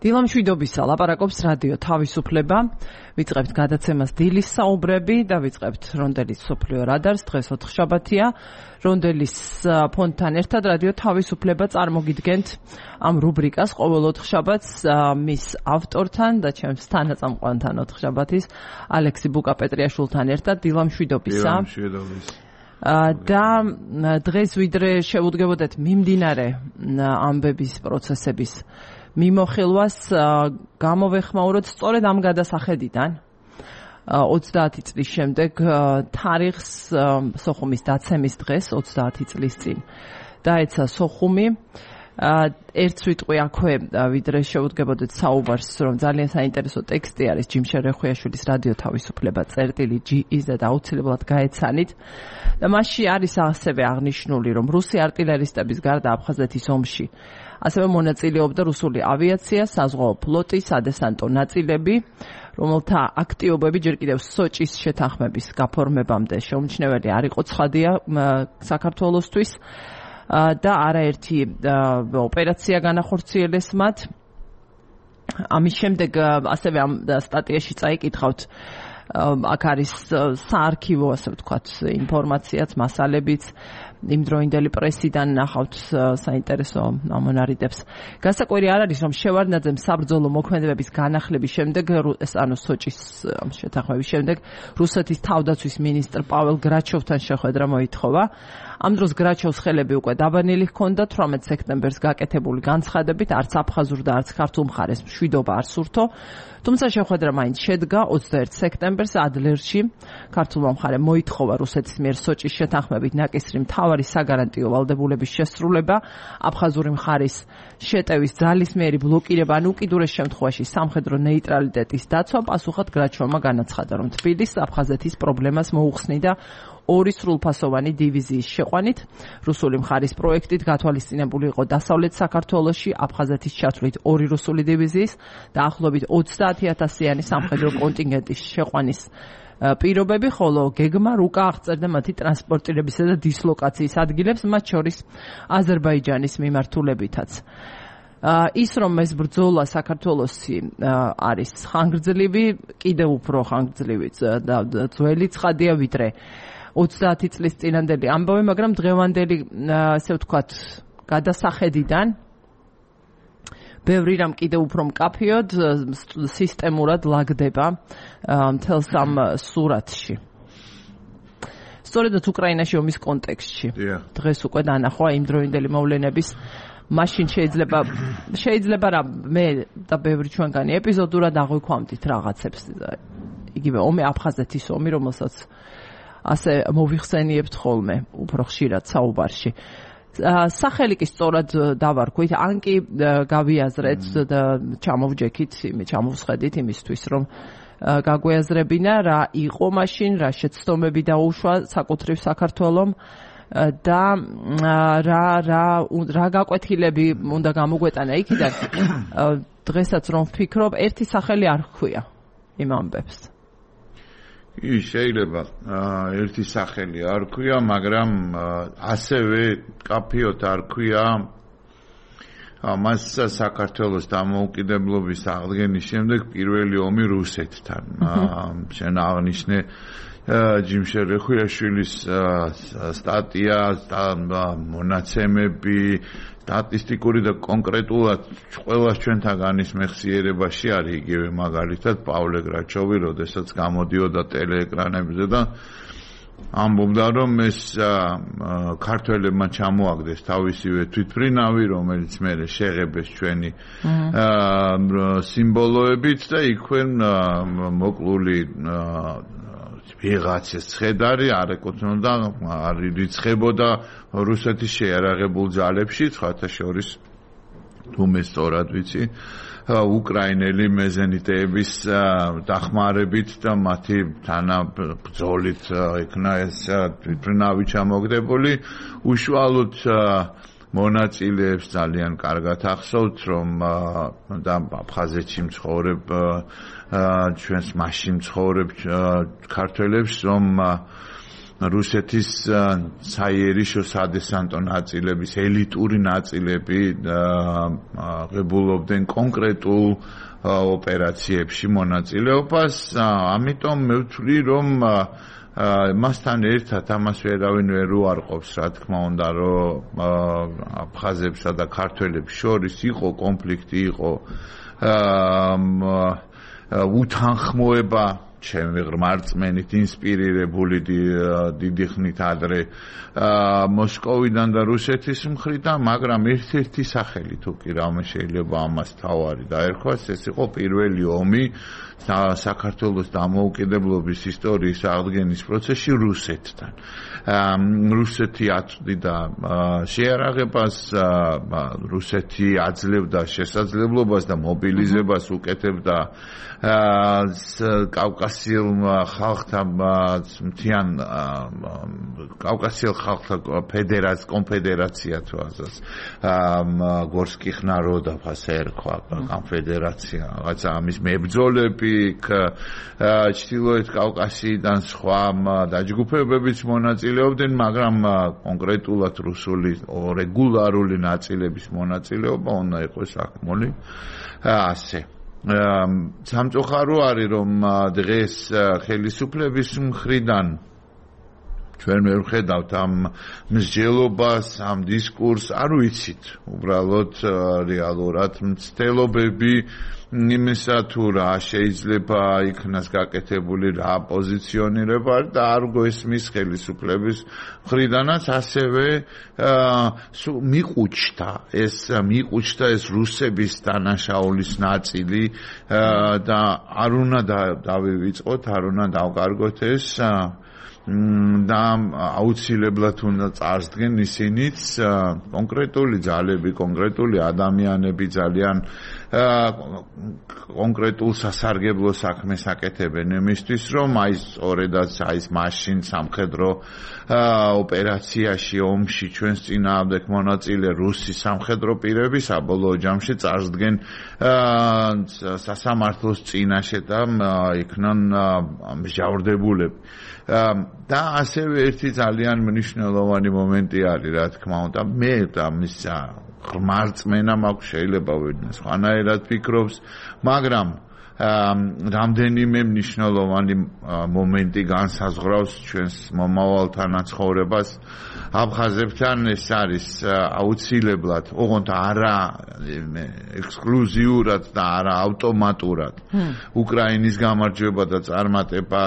დილამშვიდობისა ლაპარაკობს რადიო თავისუფლება. ვიწყებთ გადაცემას დილის საუბრები და ვიწყებთ რონდელის სოფლიო რადარს. დღეს ოთხშაბათია. რონდელის ფონდთან ერთად რადიო თავისუფლება წარმოგიდგენთ ამ რუბრიკას ყოველ ოთხშაბათს მის ავტორთან და ჩემს თანაწამყვანთან ოთხშაბათის ალექსი ბუკა-პეტრიაშვილთან ერთად. დილამშვიდობისა. და დღეს ვიდრე შევუდგებოდეთ მიმდინარე ამბების პროცესების მიმოხილვას გამოვეხმაუროთ სწორედ ამ გადასახედიდან 30 წლის შემდეგ თარიღს სოხუმის დაცემის დღეს 30 წლის წინ დაეცა სოხუმი ერთ სიტყვი აქვე ვიდრე შევუდგებოდეთ საუბარს რომ ძალიან საინტერესო ტექსტი არის ჯიმშე რეხვიაშვილის რადიო თავისუფლება წერტილი GE-ზე და აუცილებლად გაეცანით და მასში არის ასევე აღნიშნული რომ რუსი არტილერისტების გარდა აფხაზეთის ომში ასევე მონაწილეობდა რუსული ავიაცია, საზღვაო ფლოტი, სადესანტო ნაწილები, რომელთა აქტივობები ჯერ კიდევ სოჭის შეთანხმების გაფორმებამდე შეუმჩნეველი არ იყო ცხადია საქართველოსთვის და არაერთი ოპერაცია განახორციელეს მათ. ამის შემდეგ ასევე ამ სტატიაში წაიკითხავთ აქ არის საარქივო ასე ვთქვათ ინფორმაციაც, მასალებიც იმდროინდელი პრესიდან ნახავთ საინტერესო ამონარიდებს. გასაკვირი არ არის რომ შევარდნაძემ საბრძოლო მოქმედებების განახლების შემდეგ ეს ანუ სოჭის შეთანხმების შემდეგ რუსეთის თავდაცვის მინისტრ პაվել გრაჩოვთან შეხვედრა მოითხოვა. ამ დროს გრაჩოვს ხელები უკვე დაბანილი ჰქონდა 18 სექტემბერს გაკეთებული განცხადებით არც აფხაზურ და არც ქართულ მხარეს მშვიდობა არ სურთო. თუმცა შეხვედრა მაინც შედგა 21 სექტემბერს ადლერში. ქართულმა მხარემ მოითხოვა რუსეთის მიერ სოჭის შეთანხმებით ნაკისრი მთავარი საგარანტიო ვალდებულების შესრულება, აფხაზური მხარის შეტევის ძალისმიერი ბლოკირება ან უკიდურეს შემთხვევაში სამხედრო ნეიტრალიტეტის დაცვა. პასუხად გრაჩოვმა განაცხადა, რომ თბილისს აფხაზეთის პრობლემას მოუხსნიდა ორი სრულფასოვანი დივიზიის შეყვანით. რუსული მხარის პროექტით გათვალისწინებული იყო დასავლეთ საქართველოში აფხაზეთის ჩათვლით ორი რუსული დივიზიის და ახლობით 30,000-იანი სამხედრო კონტინგენტის შეყვანის პირობები, ხოლო გეგმა რუკა აღწერდა მათი ტრანსპორტირებისა და დისლოკაციის ადგილებს, მათ შორის აზერბაიჯანის მიმართულებითაც. ის რომ ეს ბრძოლა საქართველოსი არის ხანგრძლივი, კიდევ უფრო ხანგრძლივი და ძველი ცხადია ვიდრე 30 წლის წინანდელი ამბავი, მაგრამ დღევანდელი ასე ვთქვათ გადასახედიდან ბევრი რამ კიდევ უფრო მკაფიოდ სისტემურად ლაგდება მთელს ამ სურათში. სწორედაც უკრაინაში ომის კონტექსტში დღეს უკვე დანახვა იმდროინდელი მოვლენების მაშინ შეიძლება რა მე და ბევრი ჩვენგანი ეპიზოდურად აღვიქვამდით რაღაცებს იგივე ომი აფხაზეთის ომი რომელსაც ასე მოვიხსენიებთ ხოლმე უფრო ხშირად საუბარში. სახელი კი სწორად დავარქვით, ან კი გავიაზრეთ და ჩამოვსხედით იმისთვის, რომ გაგვეაზრებინა რა იყო მაშინ, რა შეცდომები დაუშვა საკუთრივ საქართველომ და რა გაკვეთილები უნდა გამოგვეტანა იქიდან. დღესაც რომ ვფიქრობ, ერთი სახელი არ ჰქვია იმ ამბებს. შეიძლება ერთი სახელი არ ქვია, მაგრამ ასევე კაფიოთ არ ქვია მას საქართველოს დამოუკიდებლობის აღდგენის შემდეგ პირველი ომი რუსეთთან. შენ აღნიშნე ჯიმშე რეხვიაშვილის სტატია, მონაცემები, სტატისტიკური და კონკრეტულად ყველას ჩვენთაგანის მეხსიერებაში არის იგივე მაგალითად პავლე გრაჩოვი, როდესაც გამოდიოდა ტელეეკრანებზე და ამბობდა რომ ეს ქართველებმა ჩამოაგდეს თავისივე თვითმფრინავი, რომელიც მერე შეღებეს ჩვენი სიმბოლოებით და იქვე მოკლული ვიღაცის ცხედარი არ ეკუთვნოდა, არ ირიცხებოდა რუსეთის შეიარაღებულ ძალებში, სხვათა შორის თუ მე სწორად ვიცი, უკრაინელი მეზენიტეების დახმარებით და მათი თანაბრძოლით იქნა ეს თვითმფრინავი ჩამოგდებული. უშუალოდ მონაწილეებს ძალიან კარგად ახსოვთ, რომ და აფხაზეთში მცხოვრებ ჩვენს მასში მცხოვრებ ქართველებს, რომ რუსეთის საიერიშო სადესანტო ნაწილების ელიტური ნაწილები ღებულობდნენ კონკრეტულ ოპერაციებში მონაწილეობას, ამიტომ მე ვთვლი, რომ მასთან ერთად ამას ვერავინ ვერ უარყოფს, რა თქმა უნდა, რომ აფხაზებსა და ქართველებს შორის იყო კონფლიქტი, იყო უთანხმოება ჩემი ღრმარწმენით ინსპირირებული დიდი ხნით ადრე მოსკოვიდან და რუსეთის მხრიდან, მაგრამ ერთ-ერთი სახელი თუ კი რამე შეიძლება ამას თავარი დაერქვას, ეს იყო პირველი ომი საქართველოს დამოუკიდებლობის ისტორიის აღდგენის პროცესში რუსეთთან. რუსეთი აწვდიდა შეარაღებას, რუსეთი აძლევდა შესაძლებლობას და მობილიზებას უკეთებდა კავკასიელ ხალხთა მთიან კავკასიელ ხალხთა კონფედერაცია თუ ასას გორსკიხ ნაროდов ასე ერქვა კონფედერაცია, რაღაცა ამის მებრძოლები ჩრდილოეთ კავკასიიდან სხვა დაჯგუფებებიც მონაწილეობდნენ, მაგრამ კონკრეტულად რუსული რეგულარული ნაწილების მონაწილეობა უნდა იყოს საქმული ასე. სამწუხარო არის, რომ დღეს ხელისუფლების მხრიდან ჩვენ ვერ ვხედავთ ამ მსჯელობას, ამ დისკურსს, არ ვიცით უბრალოდ რეალურად მცდელობები იმისა თუ რა შეიძლება იქნას გაკეთებული, რა პოზიციონირება და არ გვესმის ხელისუფლების მხრიდანაც ასევე მიყუჩდა ეს რუსების დანაშაულის ნაწილი და არ უნდა დავივიწყოთ, არ უნდა დავკარგოთ ეს და აუცილებლად უნდა წარსდგენ ისინიც კონკრეტული ძალები, კონკრეტული ადამიანები ძალიან კონკრეტულ სასარგებლო საქმეს აკეთებენ იმისთვის, რომ აი სწორედაც აი მაშინ სამხედრო ოპერაციაში ომში ჩვენს წინააღმდეგ მონაწილე რუსი სამხედრო პირები საბოლოო ჯამში წარსდგენ სასამართლოს წინაშე და იქნან მსჯავრდებულები. და ასევე ერთი ძალიან მნიშვნელოვანი მომენტი არის, რა თქმა უნდა, მე ამის ღრმარწმენა მაქვს, შეიძლება ვიდნენ სხვანაირად ფიქრობს, მაგრამ რამდენიმე მნიშვნელოვანი მომენტი განსაზღვრავს ჩვენს მომავალთან ცხოვრებას აფხაზებთან. ეს არის აუცილებლად, ოღონდ არა ექსკლუზიურად და არა ავტომატურად უკრაინის გამარჯვება და წარმატება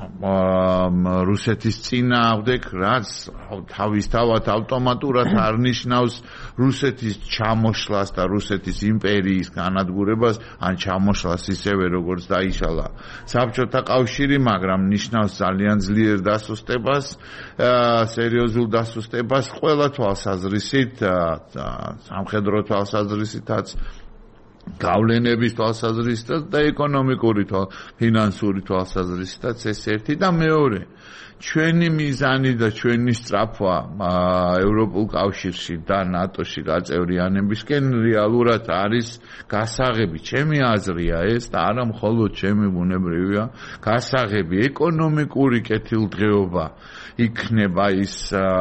რუსეთის წინააღმდეგ, რაც თავისთავად ავტომატურად არ ნიშნავს რუსეთის ჩამოშლას და რუსეთის იმპერიის განადგურებას, ან ჩამოშლას ისევე როგორც დაიშალა საბჭოთა კავშირი, მაგრამ ნიშნავს ძალიან ძლიერ დასუსტებას, სერიოზულ დასუსტებას ყველა თვალსაზრისით, სამხედრო თვალსაზრისითაც, გავლენების თვალსაზრისითაც და ეკონომიკური ფინანსური თვალსაზრისითაც. ეს ერთი და მეორე, ჩვენი მიზანი და ჩვენი სწრაფვა ევროპულ კავშირში და ნატოში გაწევრიანებისკენ რეალურად არის გასაღები. ჩემი აზრია ეს და არა მხოლოდ ჩემი ბუნებრივია გასაღები. ეკონომიკური კეთილდღეობა იქნება ის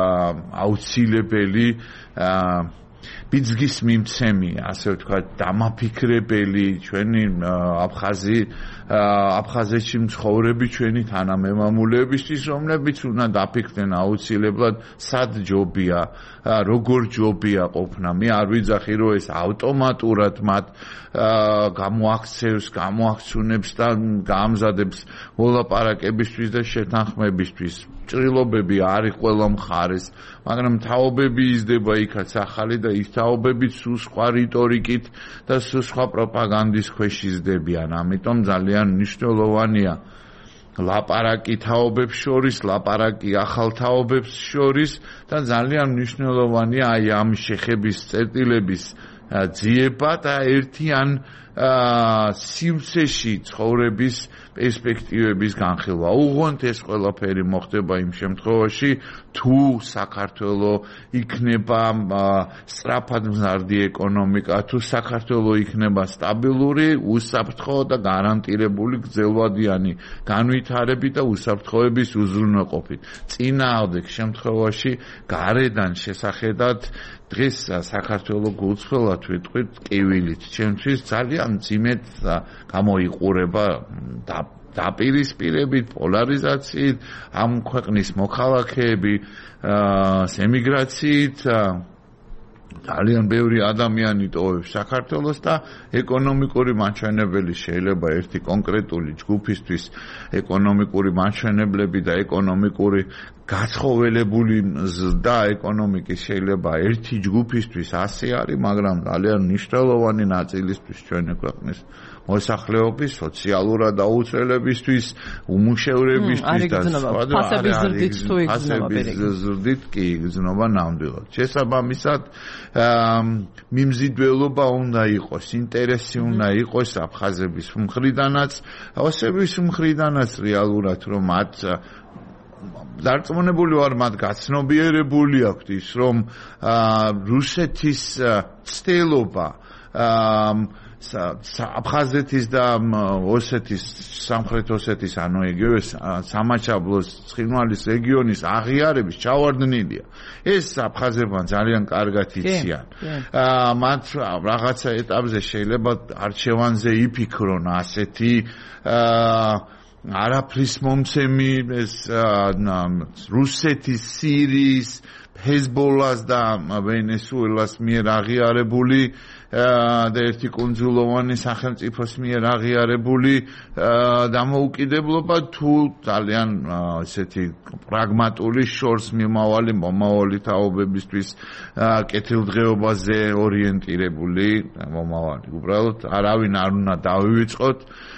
აუცილებელი ბიძგის მიმცემი, ასე ვთქვათ, დამაფიქრებელი ჩვენი აფხაზეთში მცხოვრები ჩვენი თანამემამულეებისთვის, რომლებიც უნდა დაფიქრდნენ აუცილებლად სად ჯობია, როგორ ჯობია ყოფნა. მე არ ვიძახი, რომ ეს ავტომატურად მათ გამოაქცევს და გაამზადებს მოლაპარაკებისთვის და შეთანხმებისთვის. ჭრილობები არის ყველა მხარეს, მაგრამ თაობები იზრდება იქაც ახალი და ის თაობები სულ სხვა რიტორიკით და სულ სხვა პროპაგანდის ქვეშ იზრდებიან. ამიტომ ძალიან მნიშვნელოვანია ლაპარაკი თაობებს შორის, ლაპარაკი ახალ თაობებს შორის და ძალიან მნიშვნელოვანია აი ამ შეხების წერტილების ძიება და ერთიან სივრცეში ცხოვრების პერსპექტივების განხილვა. უღონდ ეს ყველაფერი მოხდება იმ შემთხვევაში, თუ საქართველო იქნება სწრაფად მზარდი ეკონომიკა, თუ საქართველო იქნება სტაბილური, უსაფრთხო და გარანტირებული გრძელვადიანი განვითარებით და უსაფრთხოების უზრუნველყოფით. წინააღმდეგ შემთხვევაში გარედან შესახედად დღეს საქართველოს გულწრფელად ვიტყვით კივილით. ჩემთვის ძალიან მძიმედ გამოიყურება დაპირისპირებით, პოლარიზაციით, ამ ქვეყნის მოქალაქეები ემიგრაციით ძალიან ბევრი ადამიანი ტოვებს საქართველოს და ეკონომიკური მაჩვენებელი შეიძლება ერთი კონკრეტული ჯგუფისთვის ეკონომიკური მაჩვენებლები და ეკონომიკური გაცხოველებული ზრდა ეკონომიკის შეიძლება ერთი ჯგუფისთვის 100 არის, მაგრამ ძალიან მნიშვნელოვანი ნაწილისთვის ჩვენი ქვეყნის მოსახლეობის სოციალურად აუცილებლობისთვის, უმუშევრებისთვის და ფასების ზრდით თუ ზრდით კი იგრძნობა ნამდვილად. შესაბამისად, მიმზიდველობა უნდა იყოს, ინტერესი უნდა იყოს აფხაზების მხრიდანაც, ოსების მხრიდანაც რეალურად რომ მათ დარწმუნებული ვარ მათ გაცნობიერებული აქვთ ის რომ რუსეთის ცდილობა აფხაზეთის და ოსეთის სამხრეთ ოსეთის ანუ იგივე სამაჩაბლოს ცხინვალის რეგიონის აღიარების ჩავარდნილია. ეს აფხაზებმა ძალიან კარგად იციან. მათ რაღაცა ეტაპზე შეიძლება არჩევანზე იფიქრონ ასეთი არაფრის მომცემი ეს რუსეთის, სირიის, ჰეზბოლას და ვენესუელას მიერ აღიარებული და ერთი კუნძულოვანი სახელმწიფოს მიერ აღიარებული დამოუკიდებლობა თუ ძალიან ესეთი პრაგმატული შორს მიმავალი მომავალი თაობებისთვის კეთილდღეობაზე ორიენტირებული მომავალი. უბრალოდ არავინ არ უნდა დავივიწყოთ,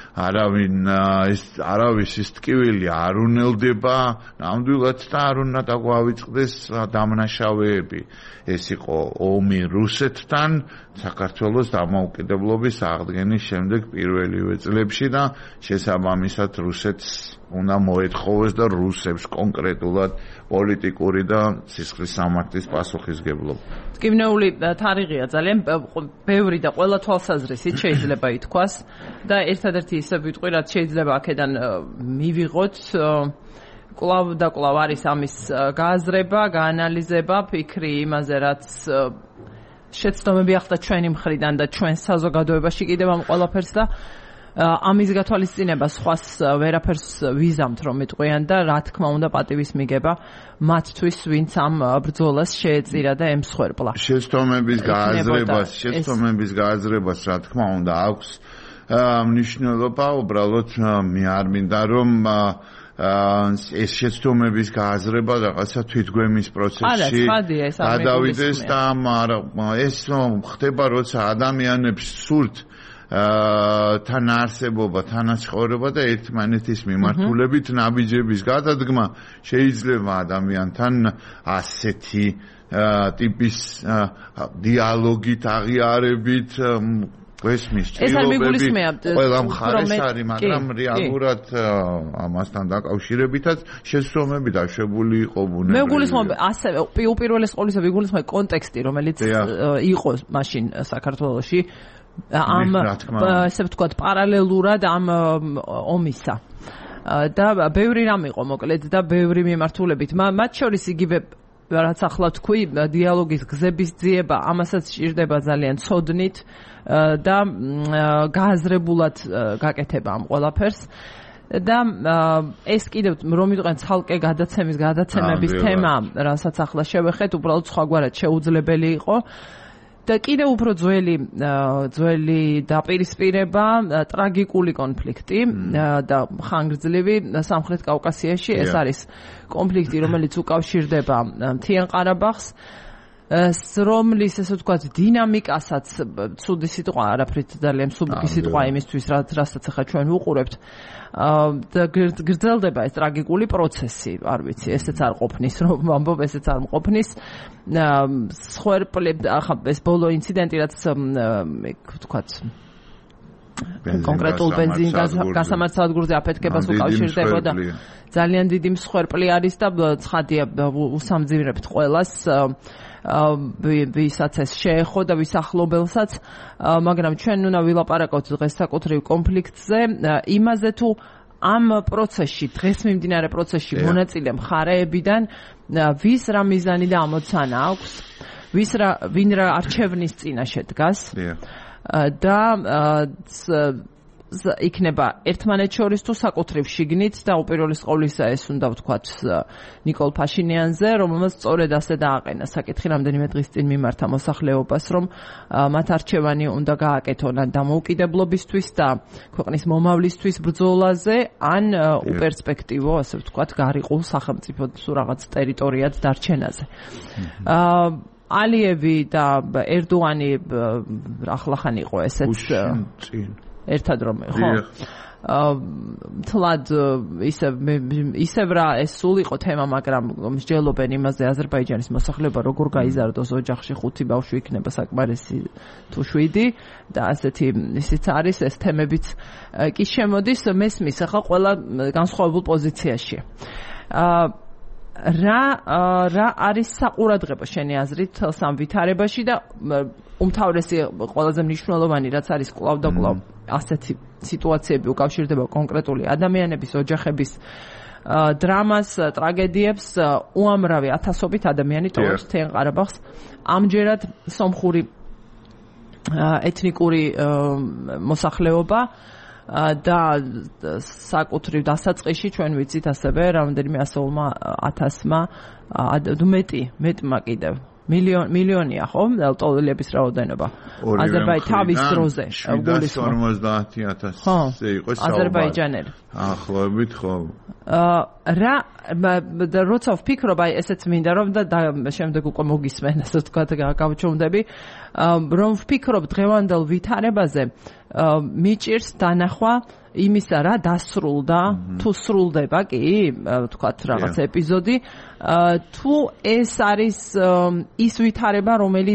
არავის ის ტკივილი არ უნელდება ნამდვილად და არ უნდა დაგვავიწყდეს დამნაშავეები. ეს იყო ომი რუსეთთან საქართველოს დამოუკიდებლობის აღდგენის შემდეგ პირველივე წლებში და შესაბამისად რუსეთს უნდა მოეთხოვეს და რუსებს კონკრეტულად პოლიტიკური და სისხლის სამართლის პასუხისგებლობა. მტკივნეული თარიღია ძალიან ბევრი და ყველა თვალსაზრისით შეიძლება ითქვას და ერთადერთი ისე ვიტყვი, რაც შეიძლება აქედან მივიღოთ კლავ და კლავ არის ამის გააზრება, გაანალიზება, ფიქრი იმაზე, რაც შეცდომები ახლა ჩვენი მხრიდან და ჩვენ საზოგადოებაში კიდევ ამ ყველაფერს და ამის გათვალისწინება სხვას ვერაფერს ვიზამთ რომ იტყვიან და რა თქმა უნდა პატივის მიგება მათთვის ვინც ამ ბრძოლას შეეწირა და ემსხვერპლა. შეცდომების გააზრებას რა თქმა უნდა აქვს მნიშვნელობა, უბრალოდ მე არ მინდა რომ ეს შეცდომების გააზრება რაღაცა თვითგვემის პროცესში გადავიდეს და ეს ხდება როცა ადამიანებს სურთ თანაარსებობა, თანაცხოვრება და ერთმანეთის მიმართულებით ნაბიჯების გადადგმა შეიძლება ადამიანთან ასეთი ტიპის დიალოგით აღიარებით ეს არ მიგულისხმეა ყველა მხარეს არის, მაგრამ რეალურად ამასთან დაკავშირებითაც შეცდომები დაშვებული იყო ბუნებრივი. მე ვიგულისხმობ ასევე უპირველეს ყოვლისა ვიგულისხმობ კონტექსტი, რომელიც იყო მაშინ საქართველოში ამ ესე ვთქვათ პარალელურად ამ ომისა. და ბევრი რამ იყო მოკლედ და ბევრი მიმართულებით. მათ შორის იგივე რაც ახლა თქვი, დიალოგის გზების ძიება, ამასაც სჭირდება ძალიან ცოდნით და გააზრებულად გაკეთება ამ ყველაფერს. და ეს კიდევ რომ მივიღეთ ცალკე გადაცემების თემა, რასაც ახლა შევეხეთ, უბრალოდ სხვაგვარად შეუძლებელი იყო. და კიდევ უფრო ძველი დაპირისპირება, ტრაგიკული კონფლიქტი და ხანგრძლივი სამხრეთ კავკასიაში. ეს არის კონფლიქტი, რომელიც უკავშირდება მთიან ყარაბაღს, რომლის ესე ვთქვათ დინამიკასაც ცუდი სიტყვა არაფრით ძალიან მსუბუქი სიტყვა იმისთვის, რასაც ახლა ჩვენ ვუყურებთ. და გრძელდება ეს ტრაგიკული პროცესი, არ ვიცი, ესეც არ ყოფნის, რომ ვამბობ, ესეც არ მყოფნის. სხერპლებ ახლა ეს ბოლო ინციდენტი, რაც ვთქვათ კონკრეტულ ბენზინ გასამართსადგურზე აფეთქებას უკავშირდებოდა. ძალიან დიდი მსხვერპლი არის და ცხადია უსამძიმრებთ ყველას ვისაც ეს შეეხო და ვის ახლობელსაც, მაგრამ ჩვენ უნდა ვილაპარაკოთ დღეს საკუთრივ კონფლიქტზე, იმაზე თუ ამ პროცესში, დღეს მიმდინარე პროცესში მონაწილე მხარეებიდან ვის რა მიზანი და ამოცანა აქვს, ვინ რა არჩევნის წინაშე დგას და იქნება ერთმანეთს შორის თუ საკუთრივ შიგნით და უპირველეს ყოვლისა ეს უნდა ვთქვათ ნიკოლ ფაშინიანზე, რომელმაც სწორედ ასე დააყენა საკითხი რამდენიმე დღის წინ მიმართა მოსახლეობას, რომ მათ არჩევანი უნდა გააკეთონ ან დამოუკიდებლობისთვის და ქვეყნის მომავლისთვის ბრძოლაზე, ან უპერსპექტივო, ასე ვთქვათ, გარიყულ სახელმწიფო თუ რაღაც ტერიტორიად დარჩენაზე. ალიევი და ერდოღანი ახლახან იყო ესეც ერთად რომ ხო თლად ისევ რა ეს სულ იყო თემა, მაგრამ მსჯელობენ იმაზე აზერბაიჯანის მოსახლეობა როგორ გაიზარდოს ოჯახში 5 ბავშვი იქნება საკმარისი თუ 7 და ასეთი ისიც არის ეს თემებიც კი შემოდის მესმის ახლა ყველა განსხვავებულ პოზიციაში. რა არის საყურადღებო შენი აზრით სამ ვითარებაში და უმთავრესი ყველაზე მნიშვნელოვანი რაც არის კვლავ და კვლავ ასეთი სიტუაციები უკავშირდება კონკრეტული ადამიანების, ოჯახების დრამას, ტრაგედიებს, უამრავი ათასობით ადამიანი ტოვებს მთიან ყარაბაღს. ამჯერად სომხური ეთნიკური მოსახლეობა და საკუთრივ დასაწყისში ჩვენ ვიცით ასევე რამდენიმე ასეულმა ათასმა მეტმა კიდევ მილიონია ხო ლტოლვილების რაოდენობა თავის დროზე 750,000-ზე იყო აზერბაიჯანელი ახლობით ხო როცა ვფიქრობ აი ესეც მინდა რომ და შემდეგ უკვე მოგისმენ ასე ვთქვათ გავჩვენდები რომ ვფიქრობ დღევანდელ ვითარებაზე მიჭირს დანახვა იმისა რა დასრულდა თუ სრულდება კი ვთქვათ რაღაც ეპიზოდი თუ ეს არის ის ვითარება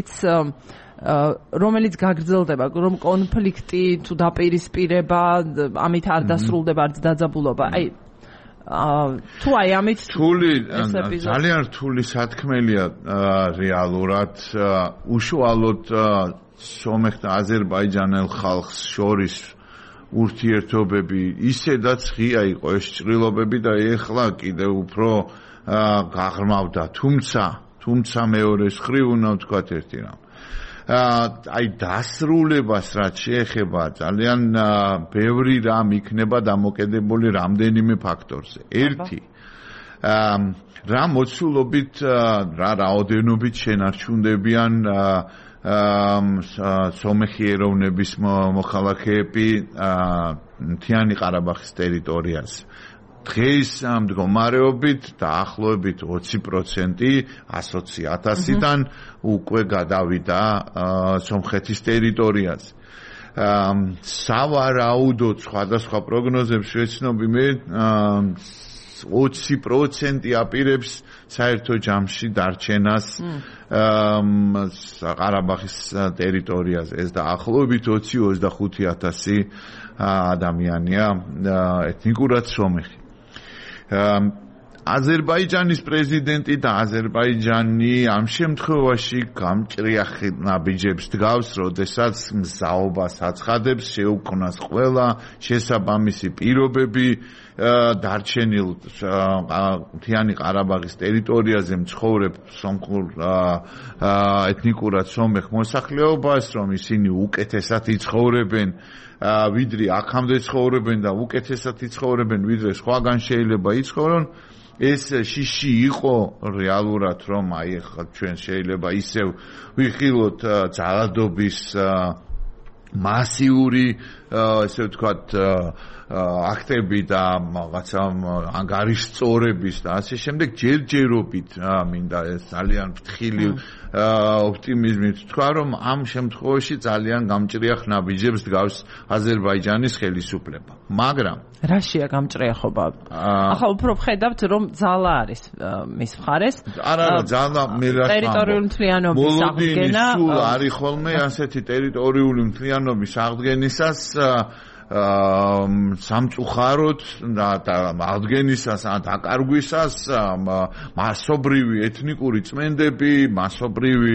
რომელიც გაგრძელდება რომ კონფლიქტი თუ დაპირისპირება ამით არ დასრულდება არც დაძაბულობა აი თუ აი ამით ძალიან რთული სათქმელია რეალურად უშუალოდ სომეხ და აზერბაიჯანელ ხალხს შორის ურთიერთობები ისედაც ღია იყო ეს ჭრილობები და ეხლა კიდევ უფრო გაღრმავდა თუმცა მეორეს ხრივ უნდა ვთქვათ ერთი რამ აი დასრულებას რაც შეეხება ძალიან ბევრი რამ იქნება დამოკიდებული რამდენიმე ფაქტორზე. ერთი რა მოცულობით რა რაოდენობით შენარჩუნდებიან სომეხი ეროვნების მოხალხეები მთიანი ყარაბაღის ტერიტორიაზე. დღეს მდგომარეობით დაახლოებით 20% 120,000-დან უკვე გადავიდა სომხეთის ტერიტორიაზე. სავარაუდოდ სხვადასხვა პროგნოზებს ვეცნობ მე 20% აპირებს საერთო ჯამში დარჩენას ყარაბაღის ტერიტორიაზე. ეს დაახლოებით 20-25,000 ადამიანია ეთნიკურად სომეხი. აზერბაიჯანის პრეზიდენტი და აზერბაიჯანი ამ შემთხვევაში გამჭრიახი ნაბიჯებს დგავს, როდესაც მზაობას აცხადებს, შეუქმნას ყველა შესაბამისი პირობები დარჩენილ მთიანი ყარაბაღის ტერიტორიაზე მცხოვრებ სომხურ ეთნიკურად სომეხ მოსახლეობას, რომ ისინი უკეთესად იცხოვრებენ ვიდრე აქამდე ცხოვრობენ და უკეთესად იცხოვრებენ ვიდრე სხვაგან შეიძლება იცხოვრონ. ეს შიში იყო რეალურად რომ აი ახლა ჩვენ შეიძლება ისევ ვიხილოთ ძალადობის მასიური ესე ვთქვათ აქტები და რაღაცა ანგარიშწორების და ასე შემდეგ ჯერჯერობით მინდა ეს ძალიან ფრთხილი ოპტიმიზმით თქვა რომ ამ შემთხვევაში ძალიან გამჭრიახ ნაბიჯებს დგავს აზერბაიჯანის ხელისუფლება. მაგრამ რაშია გამჭრიახობა? ახლა უფრო ვხედავთ რომ ძალა არის მის მხარეს. არა, ძალა მე რა ტერიტორიული მთლიანობის აღდგენა სულ არის ხოლმე ასეთი ტერიტორიული მთლიანობის აღდგენისას სამწუხაროდ და აღდგენისას ან დაკარგვისას მასობრივი ეთნიკური წმენდები, მასობრივი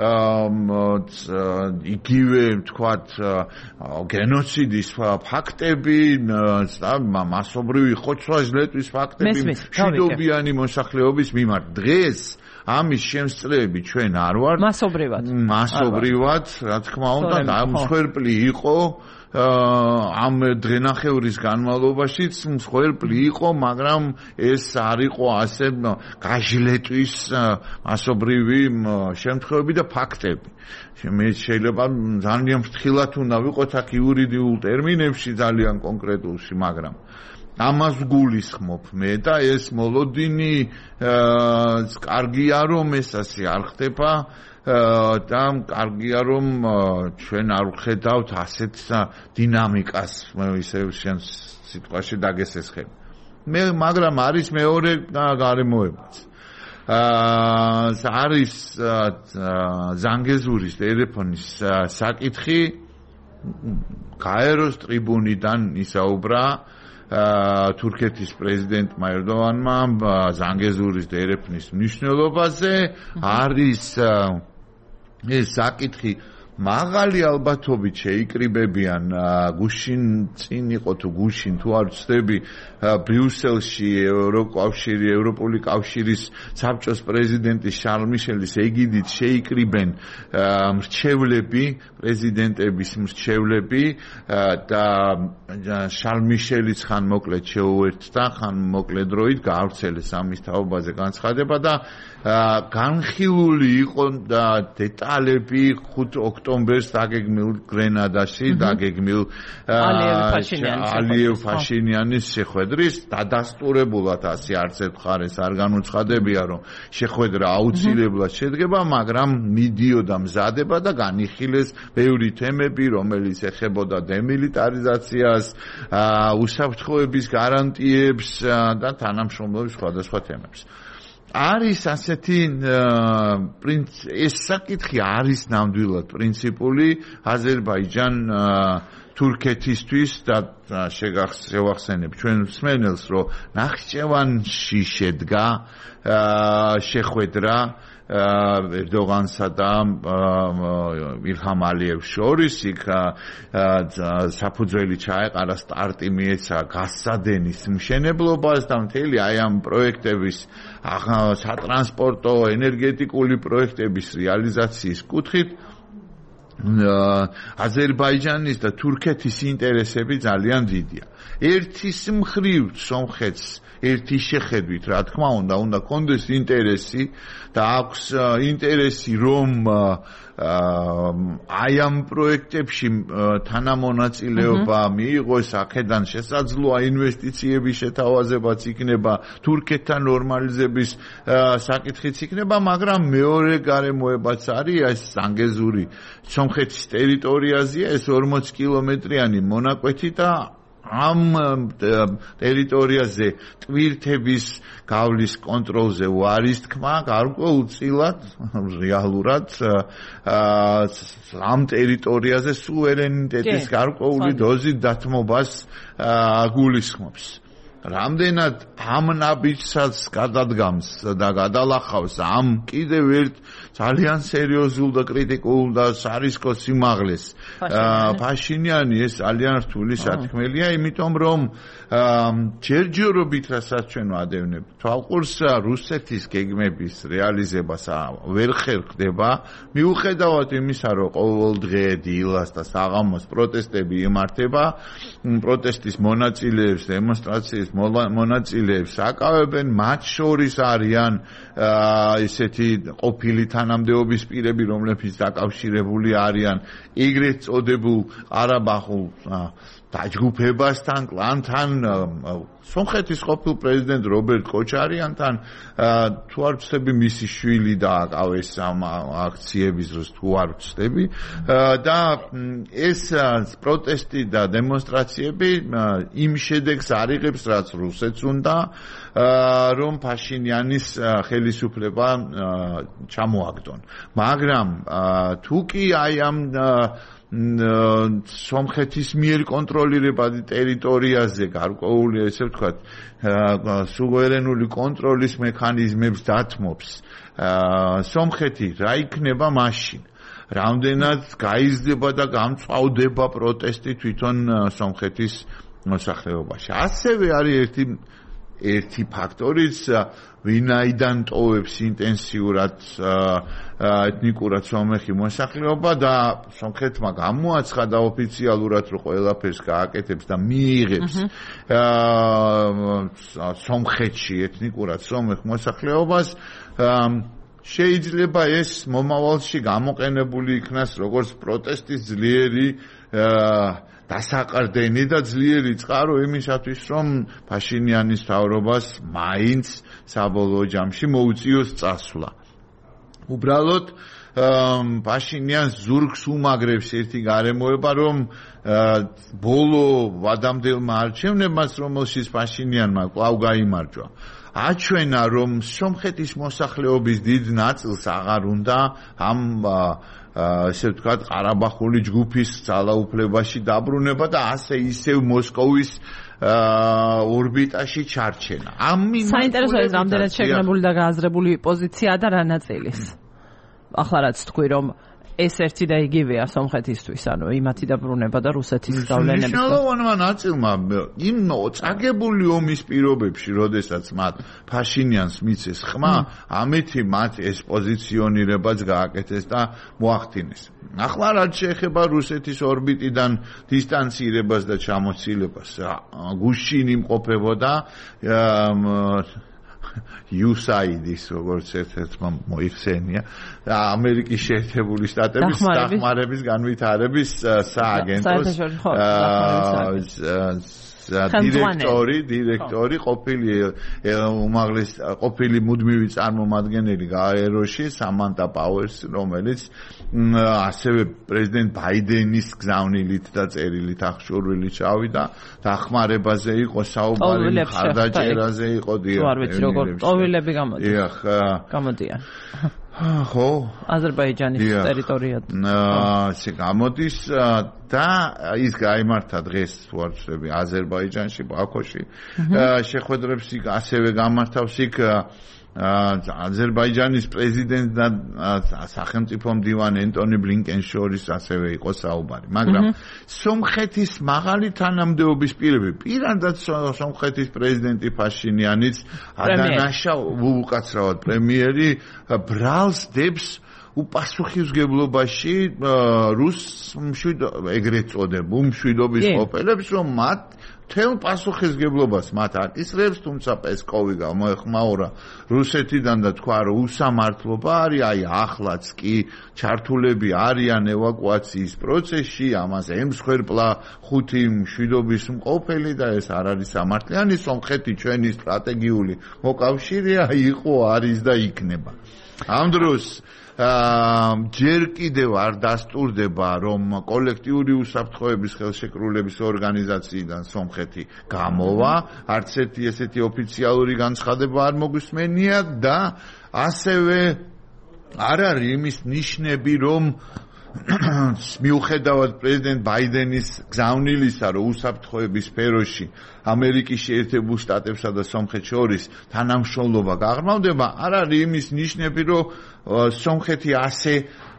იგივე თქვათ გენოციდის ფაქტები, მასობრივი ხოცვა-ჟლეტვის ფაქტები მშვიდობიანი მოსახლეობის მიმართ. დღეს ამის შემსწრეები ჩვენ არ ვართ. მასობრივად, რა თქმა უნდა, მსხვერპლი იყო ამ დღენახევრის განმავლობაშიც მსხვერპლი იყო, მაგრამ ეს არ იყო ასე გაჟლეტვის მასობრივი შემთხვევები და ფაქტები. მე შეიძლება ძალიან ფრთხილად უნდა ვიყოთ აქ იურიდიულ ტერმინებში ძალიან კონკრეტულში, მაგრამ ამას გულისხმობ მე და ეს მოლოდინი კარგია რომ ეს ასე არ ხდება და კარგია რომ ჩვენ არ ვხედავთ ასეთ დინამიკას ისე შენ სიტყვაში დაგესესხებ. მაგრამ არის მეორე გარემოებაც. არის ზანგეზურის ტელეფონის საკითხი გაეროს ტრიბუნიდან ისაუბრა თურქეთის პრეზიდენტმა ერდოღანმა ზანგეზურის ტელეფონის მნიშვნელობაზე. არის ეს საკითხი მაღალი ალბათობით შეიკრიბებიან გუშინ წინ იყო თუ გუშინ თუ არ ვცდები ბრიუსელში ევროპული კავშირის საბჭოს პრეზიდენტის შარლ მიშელის ეგიდით შეიკრიბენ მრჩევლები, პრეზიდენტების მრჩევლები და შარლ მიშელიც ხან მოკლედ შეუერთდა, ხან მოკლედ დროით გაავრცელეს ამის თაობაზე განცხადება და განხილული იყო დეტალები 5 ოქტომბერს დაგეგმილ გრენადაში, დაგეგმილ ალიევ ფაშინიანის შეხვედრის დადასტურებულად ასე არც ერთ მხარეს არ განუცხადებია, რომ შეხვედრა აუცილებლად შედგება, მაგრამ მიდიოდა მზადება და განიხილეს ბევრი თემები, რომელიც ეხებოდა დემილიტარიზაციას, უსაფრთხოების გარანტიებს და თანამშრომლობის სხვადასხვა თემებს. არის ასეთი ეს საკითხი არის ნამდვილად პრინციპული აზერბაიჯან თურქეთისთვის და შევახსენებ ჩვენ მსმენელს, რომ ნახჭევანში შედგა შეხვედრა ერდოღანსა და ილჰამ ალიევს შორის. იქ საფუძველი ჩაეყარა, სტარტი მიეცა გასცადენის მშენებლობას და მთელი აი ამ პროექტების სატრანსპორტო, ენერგეტიკული პროექტების რეალიზაციის კუთხით აზერბაიჯანის და თურქეთის ინტერესები ძალიან დიდია. ერთის მხრივ სომხეთს ერთი შეხედვით, რა თქმა უნდა კონდეს ინტერესი და აქვს ინტერესი რომ აი ამ პროექტებში თანამონაწილეობა მიიღოს, აქედან შესაძლოა ინვესტიციების შეთავაზებაც იქნება, თურქეთთან ნორმალიზების საკითხიც იქნება, მაგრამ მეორე გარემოებაც არის ეს ზანგეზური სომხეთის ტერიტორიაზეა, ეს 40 კილომეტრიანი მონაკვეთი და ამ ტერიტორიაზე ტვირთების გავლის კონტროლზე უარის თქმა გარკვეულწილად რეალურად ამ ტერიტორიაზე სუვერენიტეტის გარკვეული დოზით დათმობას გულისხმობს. რამდენად ამ ნაბიჯსაც გადადგამს და გადალახავს ამ კიდევ ერთ ძალიან სერიოზულ და კრიტიკულ და სარისკო სიმაღლეს ფაშინიანი, ეს ძალიან რთული სათქმელია, იმიტომ რომ ჯერჯერობით რასაც ჩვენ ვადევნებთ, თვალყურს რუსეთის გეგმების რეალიზებას ვერ ხერხდება, მიუხედავად იმისა, რომ ყოველ დღე დილას და საღამოს პროტესტები იმართება, პროტესტის მონაწილეებს, დემონსტრაციის მონაწილეებს აკავებენ, მათ შორის არიან ესეთი ყოფილი თანამდებობის პირები, რომლებიც დაკავშირებული არიან ეგრეთ წოდებულ ყარაბაღულ დაჯგუფებასთან, კლანთან, სომხეთის ყოფილ პრეზიდენტ რობერტ კოჩარიანთან, თუ არ ვცდები მისი შვილი დააკავეს ამ აქციების დროს, თუ არ ვცდები და ეს პროტესტი და დემონსტრაციები იმ შედეგს არიღებს, რაც რუსეთს უნდა, რომ ფაშინიანის ხელისუფლება ჩამოაგდონ. მაგრამ თუ კი აი ამ სომხეთის მიერ კონტროლირებადი ტერიტორიაზე გარკვეული ესე ვთქვათ სუვერენული კონტროლის მექანიზმებს დათმობს სომხეთი რა იქნება მაშინ რამდენად გაიზრდება და გამწვავდება პროტესტი თვითონ სომხეთის მოსახლეობაში ასევე არის ერთი ფაქტორიც ვინაიდან ტოვებს ინტენსიურად ეთნიკურად სომეხი მოსახლეობა და სომხეთმა გამოაცხადა ოფიციალურად რომ ყველაფერს გააკეთებს და მიიღებს სომხეთში ეთნიკურად სომეხ მოსახლეობას შეიძლება ეს მომავალში გამოყენებული იქნას როგორც პროტესტის ძლიერი დასაყრდენი და ძლიერი წყარო იმისათვის რომ ფაშინიანის მთავრობას მაინც საბოლოო ჯამში მოუწიოს წასვლა. უბრალოდ ფაშინიანს ზურგს უმაგრებს ერთი გარემოება რომ ბოლო ვადამდელმა არჩევნებმაც რომელშიც ფაშინიანმა კვლავ გაიმარჯვა. აჩვენა რომ სომხეთის მოსახლეობის დიდ ნაწილს აღარ უნდა ამ ესე ვთქვათ ყარაბახული ჯგუფის ძალაუფლებაში დაბრუნება და ასე ისევ მოსკოვის ორბიტაში ჩარჩენა. საინტერესოა ეს რამდენად შეგნებული და გააზრებული პოზიცია და რა ნაწილის. ახლა რაც თქვი რომ ეს ერთი და იგივეა სომხეთისთვის, ანუ იმათი დაბრუნება და რუსეთის გავლენები. მნიშვნელოვანმა ნაწილმა იმ წაგებული ომის პირობებში, როდესაც მათ ფაშინიანს მიცეს ხმა, ამეთი მათ ეს პოზიციონირებაც გააკეთეს და მოახდინეს. ახლა რაც შეეხება რუსეთის ორბიტიდან დისტანცირებას და ჩამოცილებას, გუშინ იმყოფებოდა USAID-ის როგორც ერთ-ერთმა მოიხსენია ამერიკის შეერთებული შტატების დახმარების განვითარების სააგენტოს დირექტორი ყოფილი მუდმივი წარმომადგენელი გაეროში სამანტა პაუერსი რომელიც ასევე პრეზიდენტ ბაიდენის გზავნილით და წერილით აღშურვილი ჩავიდა დახმარებაზე იყო საუბარი ხარდაჭერაზე იყო არ ვიცი როგორ ტოვილები გამოდიან ხო აზერბაიჯანის ტერიტორიად ასე გამოდის და ის გაიმართა დღეს ვარცხები აზერბაიჯანში ბაქოში შეხვედრებს იქ ასევე გამართავს იქ აზერბაიჯანის პრეზიდენტ და სახელმწიფო მდივან ენტონი ბლინკენს შორის ასევე იყო საუბარი მაგრამ სომხეთის მაღალი თანამდებობის პირები პირადად სომხეთის პრეზიდენტი ფაშინიანიც ადანაშა უკაცრავად პრემიერი ბრალს დებს უპასუხისმგებლობაში რუს ეგრეთ წოდებულ მშვიდობის ყოფილებს რომ მათ თელ პასუხისმგებლობას მათ აკისრებს თუმცა პესკოვი გამოეხმაურა რუსეთიდან და თქვა რომ უსამართლობა არის აი ახლაც კი ჩართულები არიან ევაკუაციის პროცესში ამას ემსხვერპლა 5 მშვიდობის მყოფელი და ეს არ არის სამართლიანი სომხეთი ჩვენი სტრატეგიული მოკავშირეა იყო არის და იქნება ამ დროს ჯერ კიდევ არ დასტურდება რომ კოლექტიური უსაფრთხოების ხელშეკრულების ორგანიზაციიდან სომხეთი გამოვა არც ერთი ესეთი ოფიციალური განცხადება არ მოგვისმენია და ასევე არ არის იმის ნიშნები რომ მიუხედავად პრეზიდენტ ბაიდენის გზავნილისა რომ უსაფრთხოების სფეროში ამერიკის შეერთებულ შტატებსა და სომხეთს შორის თანამშრომლობა გაღრმავდება არ არის იმის ნიშნები რომ სომხეთი ასე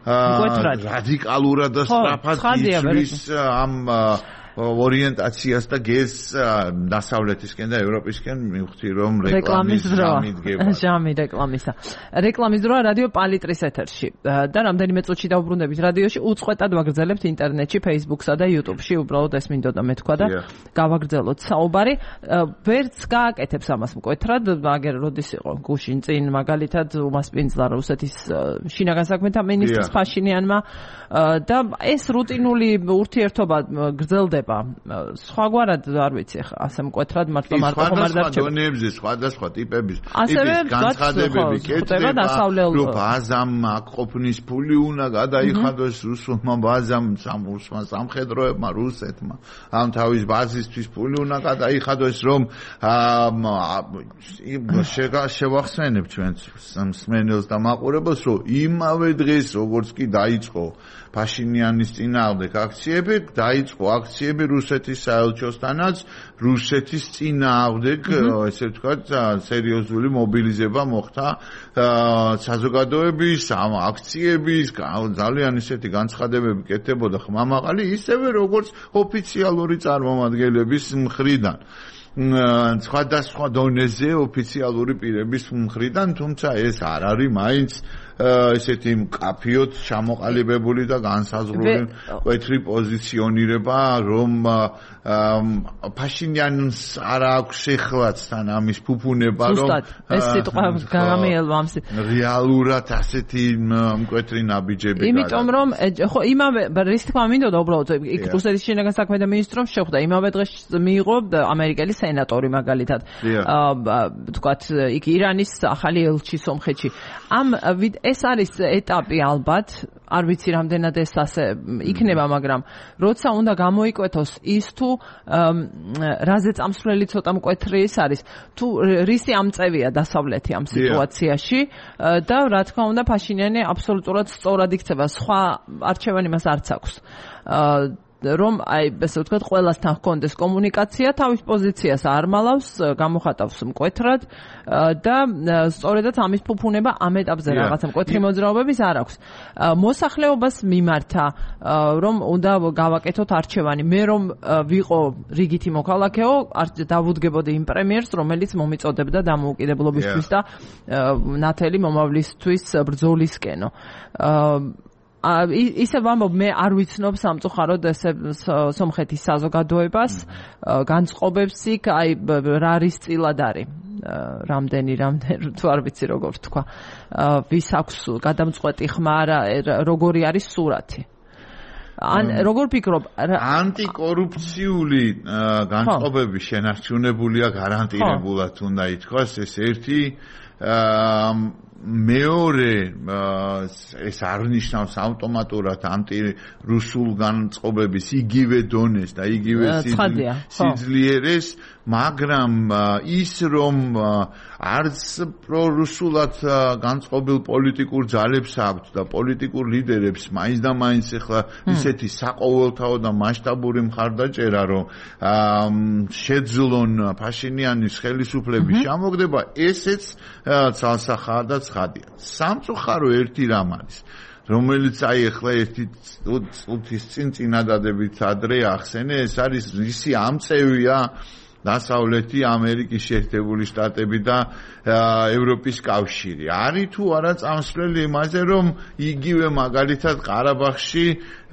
რადიკალურად და სწრაფად იცვლის ამ ორიენტაციას და გეს დასავლეთისკენ და ევროპისკენ მივხვდი რომ რეკლამის ჟამი რეკლამისა. რეკლამის დროა რადიო პალიტრის ეთერში და რამდენიმე წუთში დავბრუნდებით რადიოში უწყვეტად ვაგრძელებთ ინტერნეტში, Facebook-სა და YouTube-ში უბრალოდ ეს მინდოდა მეთქვა და გავაგრძელოთ საუბარი. ვერც გააკეთებს ამას მკვეთრად, აგერ როდის იყო გუშინ წინ მაგალითად უმასპინძლა რუსეთის შინაგან საქმეთა მინისტრის ფაშინიანმა და ეს რუტინული ურთიერთობა გრძელდება ხდება სხვაგვარად არ ვიცი ხა ასე მკვეთრად მართლა მარტო ხომ არ დარჩება დონეებზე სხვადასხვა ტიპების განცხადებები კეთდება რომ ბაზამ აქ ყოფნის ფული უნდა გადაიხადოს რუსულმა ბაზამ სამხედროებმა რუსეთმა ამ თავის ბაზისთვის ფული უნდა გადაიხადოს რომ შევახსენებ ჩვენს მსმენელს და მაყურებელს რომ იმავე დღეს როგორც კი დაიწყო ფაშინიანის წინააღმდეგ აქციები, დაიწყო აქციები რუსეთის საელჩოსთანაც, რუსეთის წინააღმდეგ, ესე ვთქვათ, სერიოზული მობილიზება მოხდა საზოგადოების, ამ აქციების, ძალიან ისეთი განცხადებები კეთდებოდა ხმამაღალი, ისევე როგორც ოფიციალური წარმომადგენლების მხრიდან. სხვადასხვა დონეზე ოფიციალური პირების მხრიდან, თუმცა ეს არ არის მაინც ესეთი მკაფიოდ ჩამოყალიბებული და განსაზღვრული მკვეთრი პოზიციონირება, რომ ფაშინიანს არ აქვს ეხლაც თან ამის ფუფუნება, რომ ეს სიტყვა გამიელვა ამ რეალურად ასეთი მკვეთრი ნაბიჯები. იმიტომ რომ ხო იმავე რის თქმა მინდოდა უბრალოდ იქ რუსეთის შინაგან საქმეთა მინისტრომ შეხვდა იმავე დღეს მიიღო ამერიკელი სენატორი მაგალითად თქვათ იქ ირანის ახალი ელჩი სომხეთში ამ ეს არის ეტაპი ალბათ არ ვიცი რამდენად ეს ასე იქნება მაგრამ როცა უნდა გამოიკვეთოს ის თუ რაზე წამსვლელი ცოტა მკვეთრი ის არის თუ რისი ამწევია დასავლეთი ამ სიტუაციაში და რა თქმა უნდა ფაშინიანი აბსოლუტურად სწორად იქცება სხვა არჩევანი მას არც აქვს რომ აი ესე ვთქვათ ყველასთან ჰქონდეს კომუნიკაცია თავის პოზიციას არ მალავს გამოხატავს მკვეთრად და სწორედაც ამის ფუფუნება ამ ეტაპზე რაღაცა მკვეთრი მოძრაობების არ აქვს მოსახლეობას მიმართა რომ უნდა გავაკეთოთ არჩევანი მე რომ ვიყო რიგითი მოქალაქეო დავუდგებოდი იმ პრემიერს რომელიც მომიწოდებდა დამოუკიდებლობისთვის და ნათელი მომავლისთვის ბრძოლისკენო ისე ვამბობ მე არ ვიცნობ სამწუხაროდ ესე სომხეთის საზოგადოებას განწყობებს იქ აი რა არის წილად არის რამდენი თუ არ ვიცი როგორ თქვა ვის აქვს გადამწყვეტი ხმა როგორი არის სურათი ან როგორ ფიქრობ ანტიკორუფციული განწყობები შენარჩუნებულია გარანტირებულად უნდა ითქვას ეს ერთი მეორე ეს არ ნიშნავს ავტომატურად ანტირუსულ განწყობების იგივე დონეს და იგივე სიძლიერეს მაგრამ ის რომ არც პრორუსულად განწყობილ პოლიტიკურ ძალებს აქვთ და პოლიტიკურ ლიდერებს მაინც და მაინც ახლა ისეთი საყოველთაო და მასშტაბური მხარდაჭერა რომ შეძლონ ფაშინიანის ხელისუფლების ჩამოგდება ესეც ცალსახაა და ცხადია სამწუხარო ერთი რამ არის რომელიც აი ახლა ერთი წუთის წინადადებით ადრე ახსენე ეს არის ისი ამწევია დასავლეთი ამერიკის შეერთებული შტატები და ევროპის კავშირი. არის თუ არა წამსვლელი იმაზე, რომ იგივე მაგალითად ყარაბაღში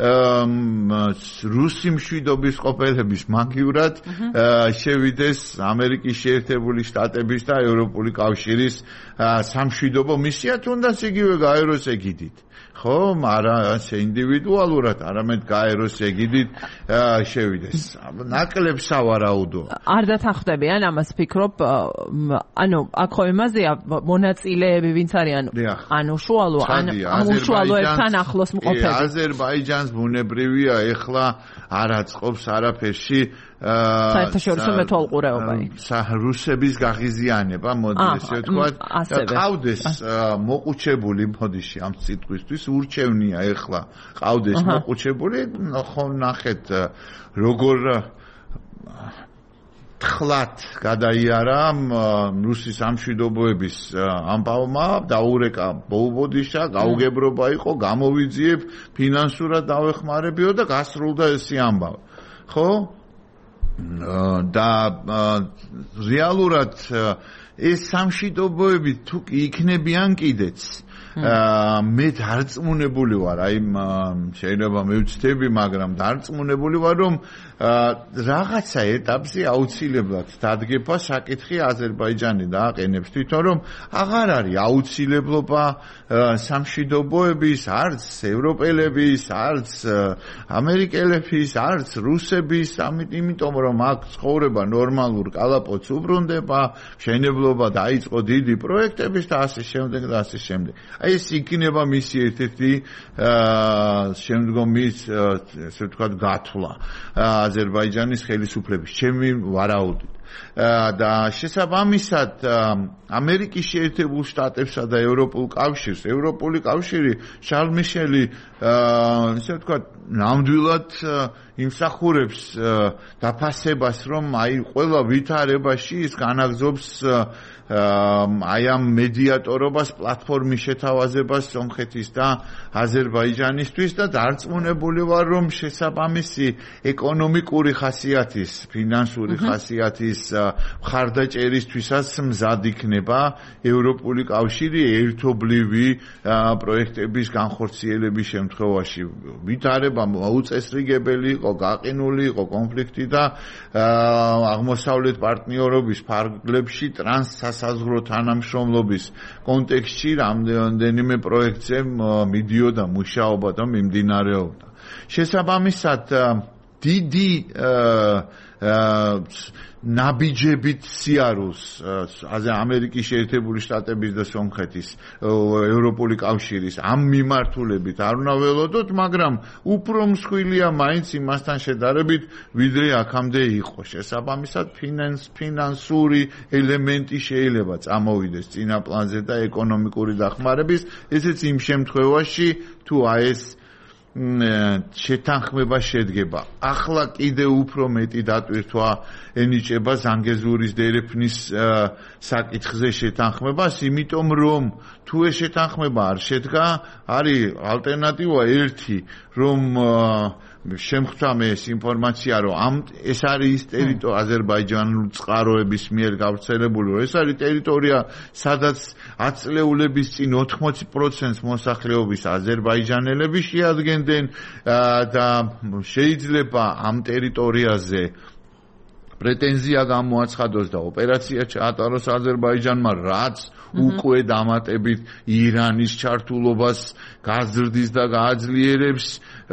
რუსი მშვიდობის ყოფილების მაგივრად შევიდეს ამერიკის შეერთებული შტატების და ევროპული კავშირის სამშვიდობო მისია, თუნდაც იგივე გაეროს ეგიდით. ხო, არა ასე ინდივიდუალურად, არამედ გაეროს ეგიდით შევიდეს. ნაკლებ სავარაუდოა. არ დათანხმდებიან ამას ფიქრობ, ანუ აქ ხო იმაზეა მონაწილეები ვინც არიან, ანუ უშუალო, ან უშუალოებთან ახლოს მყოფები. აზერბაიჯანს ბუნებრივია ეხლა არ აწყობს არაფერში საერთაშორისო მეთვალყურეობა. რუსების გაღიზიანება, მოდი ესე ვთქვათ, ყავდეს მოყუჩებული, მოდიში ამ სიტყვისთვის ურჩევნია ეხლა ყავდეს მოყუჩებული, ხო ნახეთ როგორ თხლად გადაიარა რუსის სამშვიდობოების ამბავმა დაურეკა ბოლბოდიშა გაუგებრობა იყო გამოვიძიებ ფინანსურად დავეხმარებიო და გასრულდა ეს ამბავი ხო და რეალურად ეს სამშვიდობოები თუ იქნებიან კიდეც მე დარწმუნებული ვარ, აი შეიძლება მე ვცდები, მაგრამ დარწმუნებული ვარ, რომ რაღაცა ეტაპზე აუცილებლად დადგება საკითხი აზერბაიჯანი დააყენებს თვითონ, რომ აღარ არის აუცილებლობა სამშვიდობოების, არც ევროპელების, არც ამერიკელების, არც რუსების, იმიტომ რომ აქ ცხოვრება ნორმალურ კალაპოტს უბრუნდება, მშენებლობა დაიწყო დიდი პროექტების და ასე შემდეგ და ასე შემდეგ. აი ეს იქნება მისი ერთ-ერთი შემდგომი ესე ვთქვათ გათვლა აზერბაიჯანის ხელისუფლების ჩემი ვარაუდით. და შესაბამისად ამერიკის შეერთებულ შტატებსა და ევროპულ კავშირს, ევროპული კავშირი შარლ მიშელი ესე ვთქვათ ნამდვილად იმსახურებს დაფასებას, რომ აი ყველა ვითარებაში ის განაგზობს აი ამ მედიატორობას, პლატფორმის შეთავაზებას სომხეთის და აზერბაიჯანისთვის და დარწმუნებული ვარ, რომ შესაბამისი ეკონომიკური ხასიათის, ფინანსური ხასიათის მხარდაჭერისთვისაც მზად იქნება ევროპული კავშირი ერთობლივი პროექტების განხორციელების შემთხვევაში. ვითარება უწესრიგებელი იყო, გაყინული იყო კონფლიქტი და აღმოსავლეთ პარტნიორობის ფარგლებში ტრანსსასაზღვრო თანამშრომლობის კონტექსტში რამდენიმე პროექტზე მიდიოდა მუშაობა და მიმდინარეობდა. შესაბამისად დიდი ნაბიჯებით სიარულს ამერიკის შეერთებული შტატების და სომხეთის ევროპული კავშირის ამ მიმართულებით არ უნდა ველოდოთ, მაგრამ უფრო მსხვილია მაინც იმასთან შედარებით, ვიდრე აქამდე იყო. შესაბამისად ფინანსური ელემენტი შეიძლება წამოვიდეს წინა პლანზე და ეკონომიკური დახმარების, ესეც იმ შემთხვევაში თუ აი ეს შეთანხმება შედგება. ახლა კიდე უფრო მეტი დატვირთვა ენიჭება ზანგეზურის დერეფნის საკითხზე შეთანხმებას, იმიტომ რომ თუ ეს შეთანხმება არ შედგა, არის ალტერნატივა ერთი, რომ შემხვდა მე ეს ინფორმაცია, რომ ეს არის ის ტერიტორია აზერბაიჯანული წყაროების მიერ გავრცელებული, რომ ეს არის ტერიტორია, სადაც 10 წლეულების წინ 80% მოსახლეობის აზერბაიჯანელები შეადგენდნენ და შეიძლება ამ ტერიტორიაზე პრეტენზია გამოაცხადოს და ოპერაცია ჩაატაროს აზერბაიჯანმა, რაც უკვე დამატებით ირანის ჩართულობას გაზრდის და გააძლიერებს.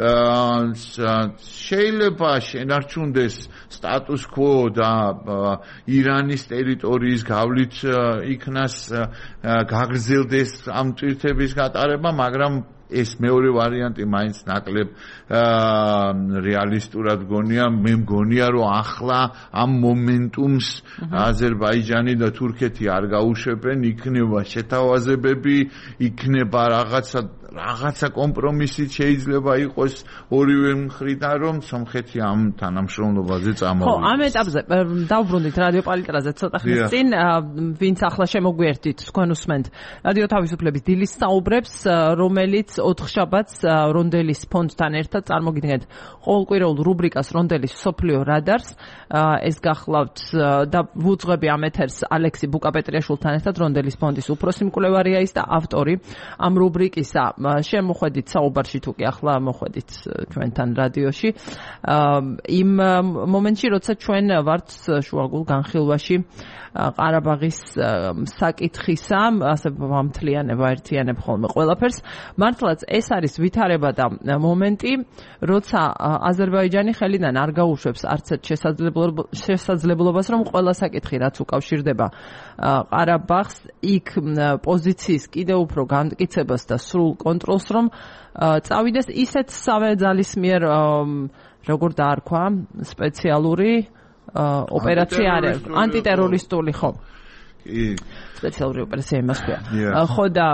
შეიძლება შენარჩუნდეს სტატუს კვო და ირანის ტერიტორიის გავლით იქნას გაგრძელდეს ამ ტვირთების გატარება, მაგრამ ეს მეორე ვარიანტი მაინც ნაკლებ რეალისტურად გონია. მე მგონია, რომ ახლა ამ მომენტუმს აზერბაიჯანი და თურქეთი არ გაუშვებენ, იქნება შეთავაზებები, იქნება რაღაცა კომპრომისით შეიძლება იყოს ორივე მხრიდან, რომ სომხეთი ამ თანამშრომლობაზე წამოვიდეს. ხო, ამ ეტაპზე დავბრუნდით რადიო პალიტრაზე ცოტა ხნის წინ, ვინც ახლა შემოგვიერთით, თქვენ უსმენთ რადიო თავისუფლების დილის საუბრებს, რომელიც ოთხშაბათს რონდელის ფონდთან ერთად წარმოგიდგენთ ყოველკვირეულ რუბრიკას რონდელის სოფლიო რადარს. ეს გახლავთ და ვუძღვები ამ ეთერს ალექსი ბუკაპეტრიაშვილთან ერთად, რონდელის ფონდის უფროსი მკვლევარია ის და ავტორი ამ რუბრიკისა. შემოხვედით საუბარში თუ კი ახლა მოხვედით ჩვენთან რადიოში იმ მომენტში, როცა ჩვენ ვართ შუაგულ განხილვაში ყარაბაღის საკითხისა, ასე ვამთლიანებ, აერთიანებ ხოლმე ყველაფერს. მართლაც ეს არის ვითარება და მომენტი, როცა აზერბაიჯანი ხელიდან არ გაუშვებს არც ერთ შესაძლებლობას, რომ ყველა საკითხი, რაც უკავშირდება ყარაბაღს, იქ პოზიციის კიდევ უფრო განმტკიცებას და სრულ კონტროლს, რომ წავიდეს ისეთ სავე ძალის მიერ, როგორ დაარქვა, სპეციალური ოპერაცია არის, ანტიტერორისტული, ხო. სპეციალური ოპერაცია იმას ქვია. ხო და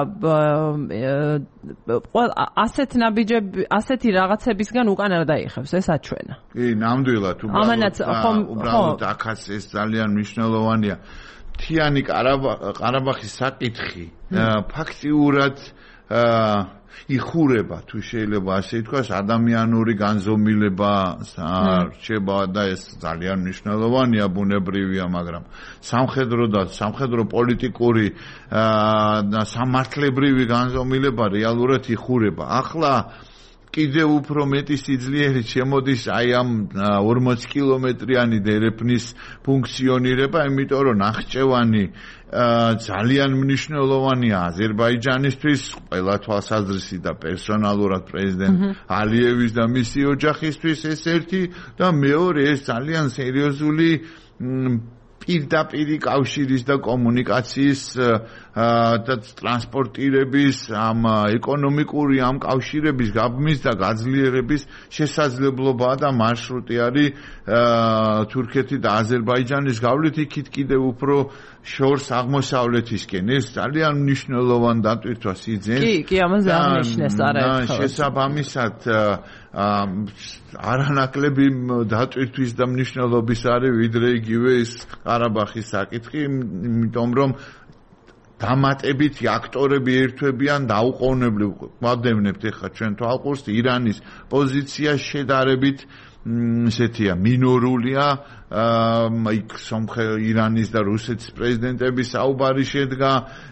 ასეთი რაღაცებისგან უკან არ დაიხევს, ეს აჩვენა. კი, ნამდვილად, უბრალოდ აქაც ეს ძალიან მნიშვნელოვანია. მთიანი ყარაბაღის საკითხი ფაქტიურად იხურება თუ შეიძლება ასე ითქვას ადამიანური განზომილება რჩება და ეს ძალიან მნიშვნელოვანია ბუნებრივია მაგრამ სამხედრო და სამხედრო პოლიტიკური და სამართლებრივი განზომილება რეალურად იხურება ახლა კიდევ უფრო მეტი სიძლიერით შემოდის აი ამ 40 კილომეტრიანი დერეფნის ფუნქციონირება, იმიტომ რომ ნახჭევანი ძალიან მნიშვნელოვანია აზერბაიჯანისთვის, ყველა თვალსაზრისით და პერსონალურად პრეზიდენტ ალიევის და მისი ოჯახისთვის ეს ერთი და მეორე ეს ძალიან სერიოზული პირდაპირი კავშირის და კომუნიკაციის და ტრანსპორტირების ამ ეკონომიკური ამ კავშირების გაბმის და გაძლიერების შესაძლებლობაა და მარშრუტი არის თურქეთი და აზერბაიჯანის გავლით იქით კიდევ უფრო შორს აღმოსავლეთისკენ ეს ძალიან მნიშვნელოვანი დატვირთვა სიძენს კი ამაზე აღნიშნეს არაერთხელ შესაბამისად არანაკლები დატვირთვის და მნიშვნელობის არის ვიდრე იგივე ის ყარაბაღის საკითხი იმიტომ რომ დამატებითი აქტორები ერთვებიან დაუყოვნებლივ გვადევნებთ ახლა ჩვენ თვალყურს ირანის პოზიცია შედარებით ესეთია მინორულია იქ ირანის და რუსეთის პრეზიდენტების საუბარი შედგა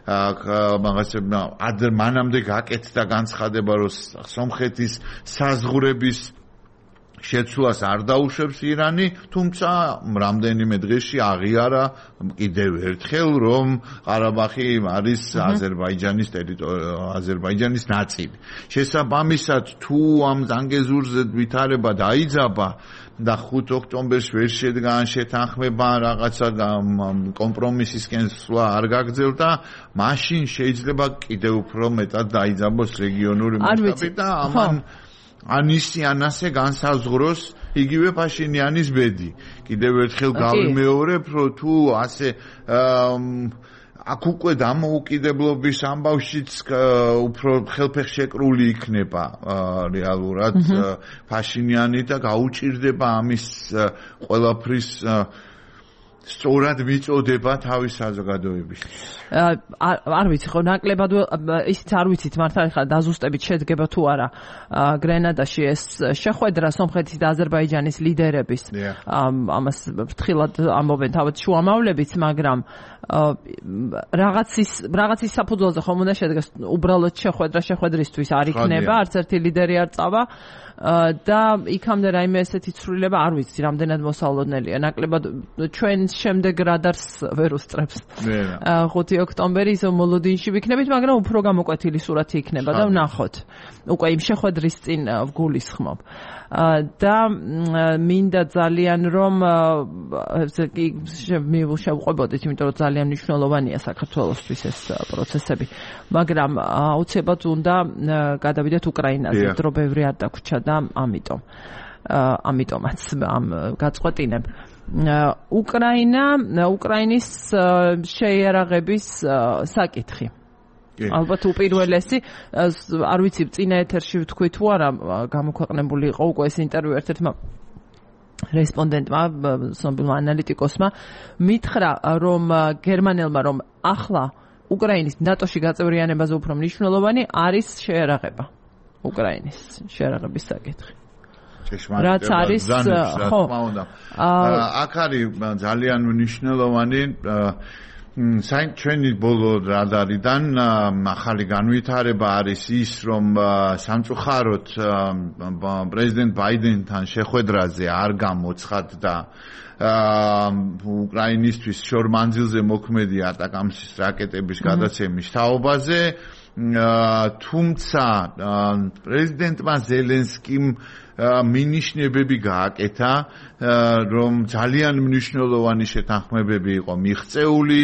მანამდე გაკეთდა განცხადება რომ სომხეთის საზღვრების შეცვლას არ დაუშვებს ირანი, თუმცა რამდენიმე დღეში აღიარა კიდევ ერთხელ, რომ ყარაბაღი არის აზერბაიჯანის ნაწილი. შესაბამისად, თუ ამ ზანგეზურზე ვითარება დაიძაბა და 5 ოქტომბერს ვერ შედგა შეთანხმება რაღაცა კომპრომისისკენ სვლა არ გაგრძელდა, მაშინ შეიძლება კიდევ უფრო მეტად დაიძაბოს რეგიონული მასშტაბი და ამან ანისიანასე განსაზღვროს იგივე ფაშინიანის ბედი. კიდევ ერთხელ გავიმეორებ, რომ თუ ასე აქ უკვე დამოუკიდებლობის ამბავშიც უფრო ხელფეხშეკრული იქნება რეალურად ფაშინიანი და გაუჭირდება ამის ყველაფრის სწორად მიწოდება თავის საზოგადოებისთვის. არ ვიცი ხო ნაკლებად ისიც არ ვიცით მართლა ხა დაზუსტებით შედგება თუ არა გრენადაში ეს შეხვედრა სომხეთის და აზერბაიჯანის ლიდერების ამას ფრთხილად ამბობენ თავად შუამავლებით მაგრამ რაღაცის საფუძველზე ხომ უნდა შედგეს უბრალოდ შეხვედრისთვის არ იქნება არც ერთი ლიდერი არ წავა და იქამდე რაიმე ესეთი ცვლილება არ ვიცი რამდენად მოსალოდნელია ნაკლებად ჩვენ შემდეგ რადარს ვერ უსწრებს 5 ოქტომბერი ისო მოლოდინში ვიქნებით მაგრამ უფრო გამოკვეთილი სურათი იქნება და ვნახოთ უკვე იმ შეხვედრის წინ ვგულისხმობ და მინდა ძალიან რომ შევყვებოდეთ იმიტომ რომ ძალიან მნიშვნელოვანია საქართველოსთვის ეს პროცესები მაგრამ აუცილებლად უნდა გადავიდეთ უკრაინაზე დრო ბევრი არ დაგვრჩა და ამიტომაც ამ გაწყვეტინებ უკრაინის შეიარაღების საკითხი ალბათ უპირველესი არ ვიცი წინა ეთერში ვთქვი თუ არა გამოქვეყნებული იყო უკვე ეს ინტერვიუ ერთ-ერთმა რესპონდენტმა ცნობილმა ანალიტიკოსმა მითხრა რომ გერმანელმა რომ ახლა უკრაინის ნატოში გაწევრიანებაზე უფრო მნიშვნელოვანი არის შეიარაღება უკრაინის შეიარაღების საკითხი რაც არის ხო აქ არის ძალიან მნიშვნელოვანი ჩვენი ბოლო რადარიდან ახალი განვითარება არის ის რომ სამწუხაროდ პრეზიდენტ ბაიდენთან შეხვედრაზე არ გამოცხადდა უკრაინისთვის შორმანძილზე მოქმედი ატაკამსის რაკეტების გადაცემის თაობაზე თუმცა პრეზიდენტმა ზელენსკიმ მინიშნებები გააკეთა რომ ძალიან მნიშვნელოვანი შეთანხმებები იყო მიღწეული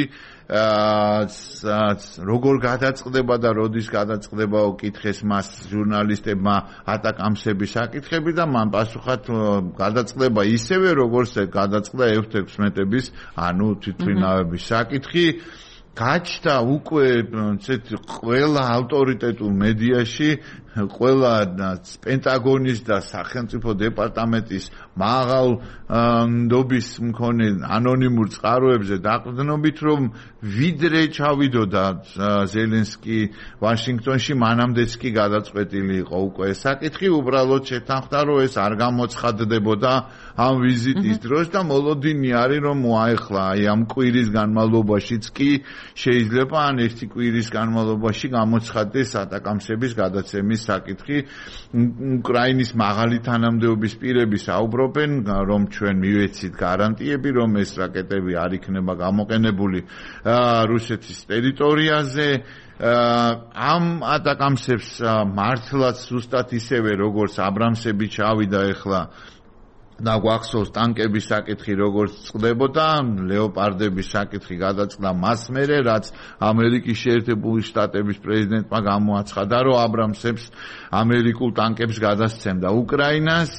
როგორ გადაწყდება და როდის გადაწყდება უკითხეს მას ჟურნალისტებმა ატაკამსების საკითხები და მან პასუხად გადაწყდება ისევე როგორც გადაწყდა F-16-ების ანუ თვითმფრინავების საკითხი გაჩნდა უკვე ესეთი ყველა ავტორიტეტულ მედიაში ყველა პენტაგონის და სახელმწიფო დეპარტამენტის მაღალ ნდობის მქონე ანონიმურ წყაროებზე დაყრდნობით, რომ ვიდრე ჩავიდოდა ზელენსკი ვაშინგტონში, მანამდეც კი გადაწყვეტილი იყო უკვე საკითხი, უბრალოდ შეთანხმდა, რომ ეს არ გამოცხადდებოდა ამ ვიზიტის დროს და მოლოდინი არის, რომ მოაეხლა აი ამ კვირის განმავლობაშიც კი შეიძლება ან ერთი კვირის განმავლობაში გამოცხადდეს ატაკამსების გადაცემის საკითხი. უკრაინის მაღალი თანამდებობის პირები საუბრობენ, რომ ჩვენ მივეცით გარანტიები, რომ ეს რაკეტები არ იქნება გამოყენებული რუსეთის ტერიტორიაზე. ამ ატაკამსებს მართლაც ზუსტად ისევე როგორც აბრამსები ჩავიდა ეხლა და გვახსოვს ტანკების საკითხი როგორც წყდებოდა, ლეოპარდების საკითხი გადაწყდა მას მერე, რაც ამერიკის შეერთებული შტატების პრეზიდენტმა გამოაცხადა, რომ აბრამსებს ამერიკულ ტანკებს გადასცემდა უკრაინას.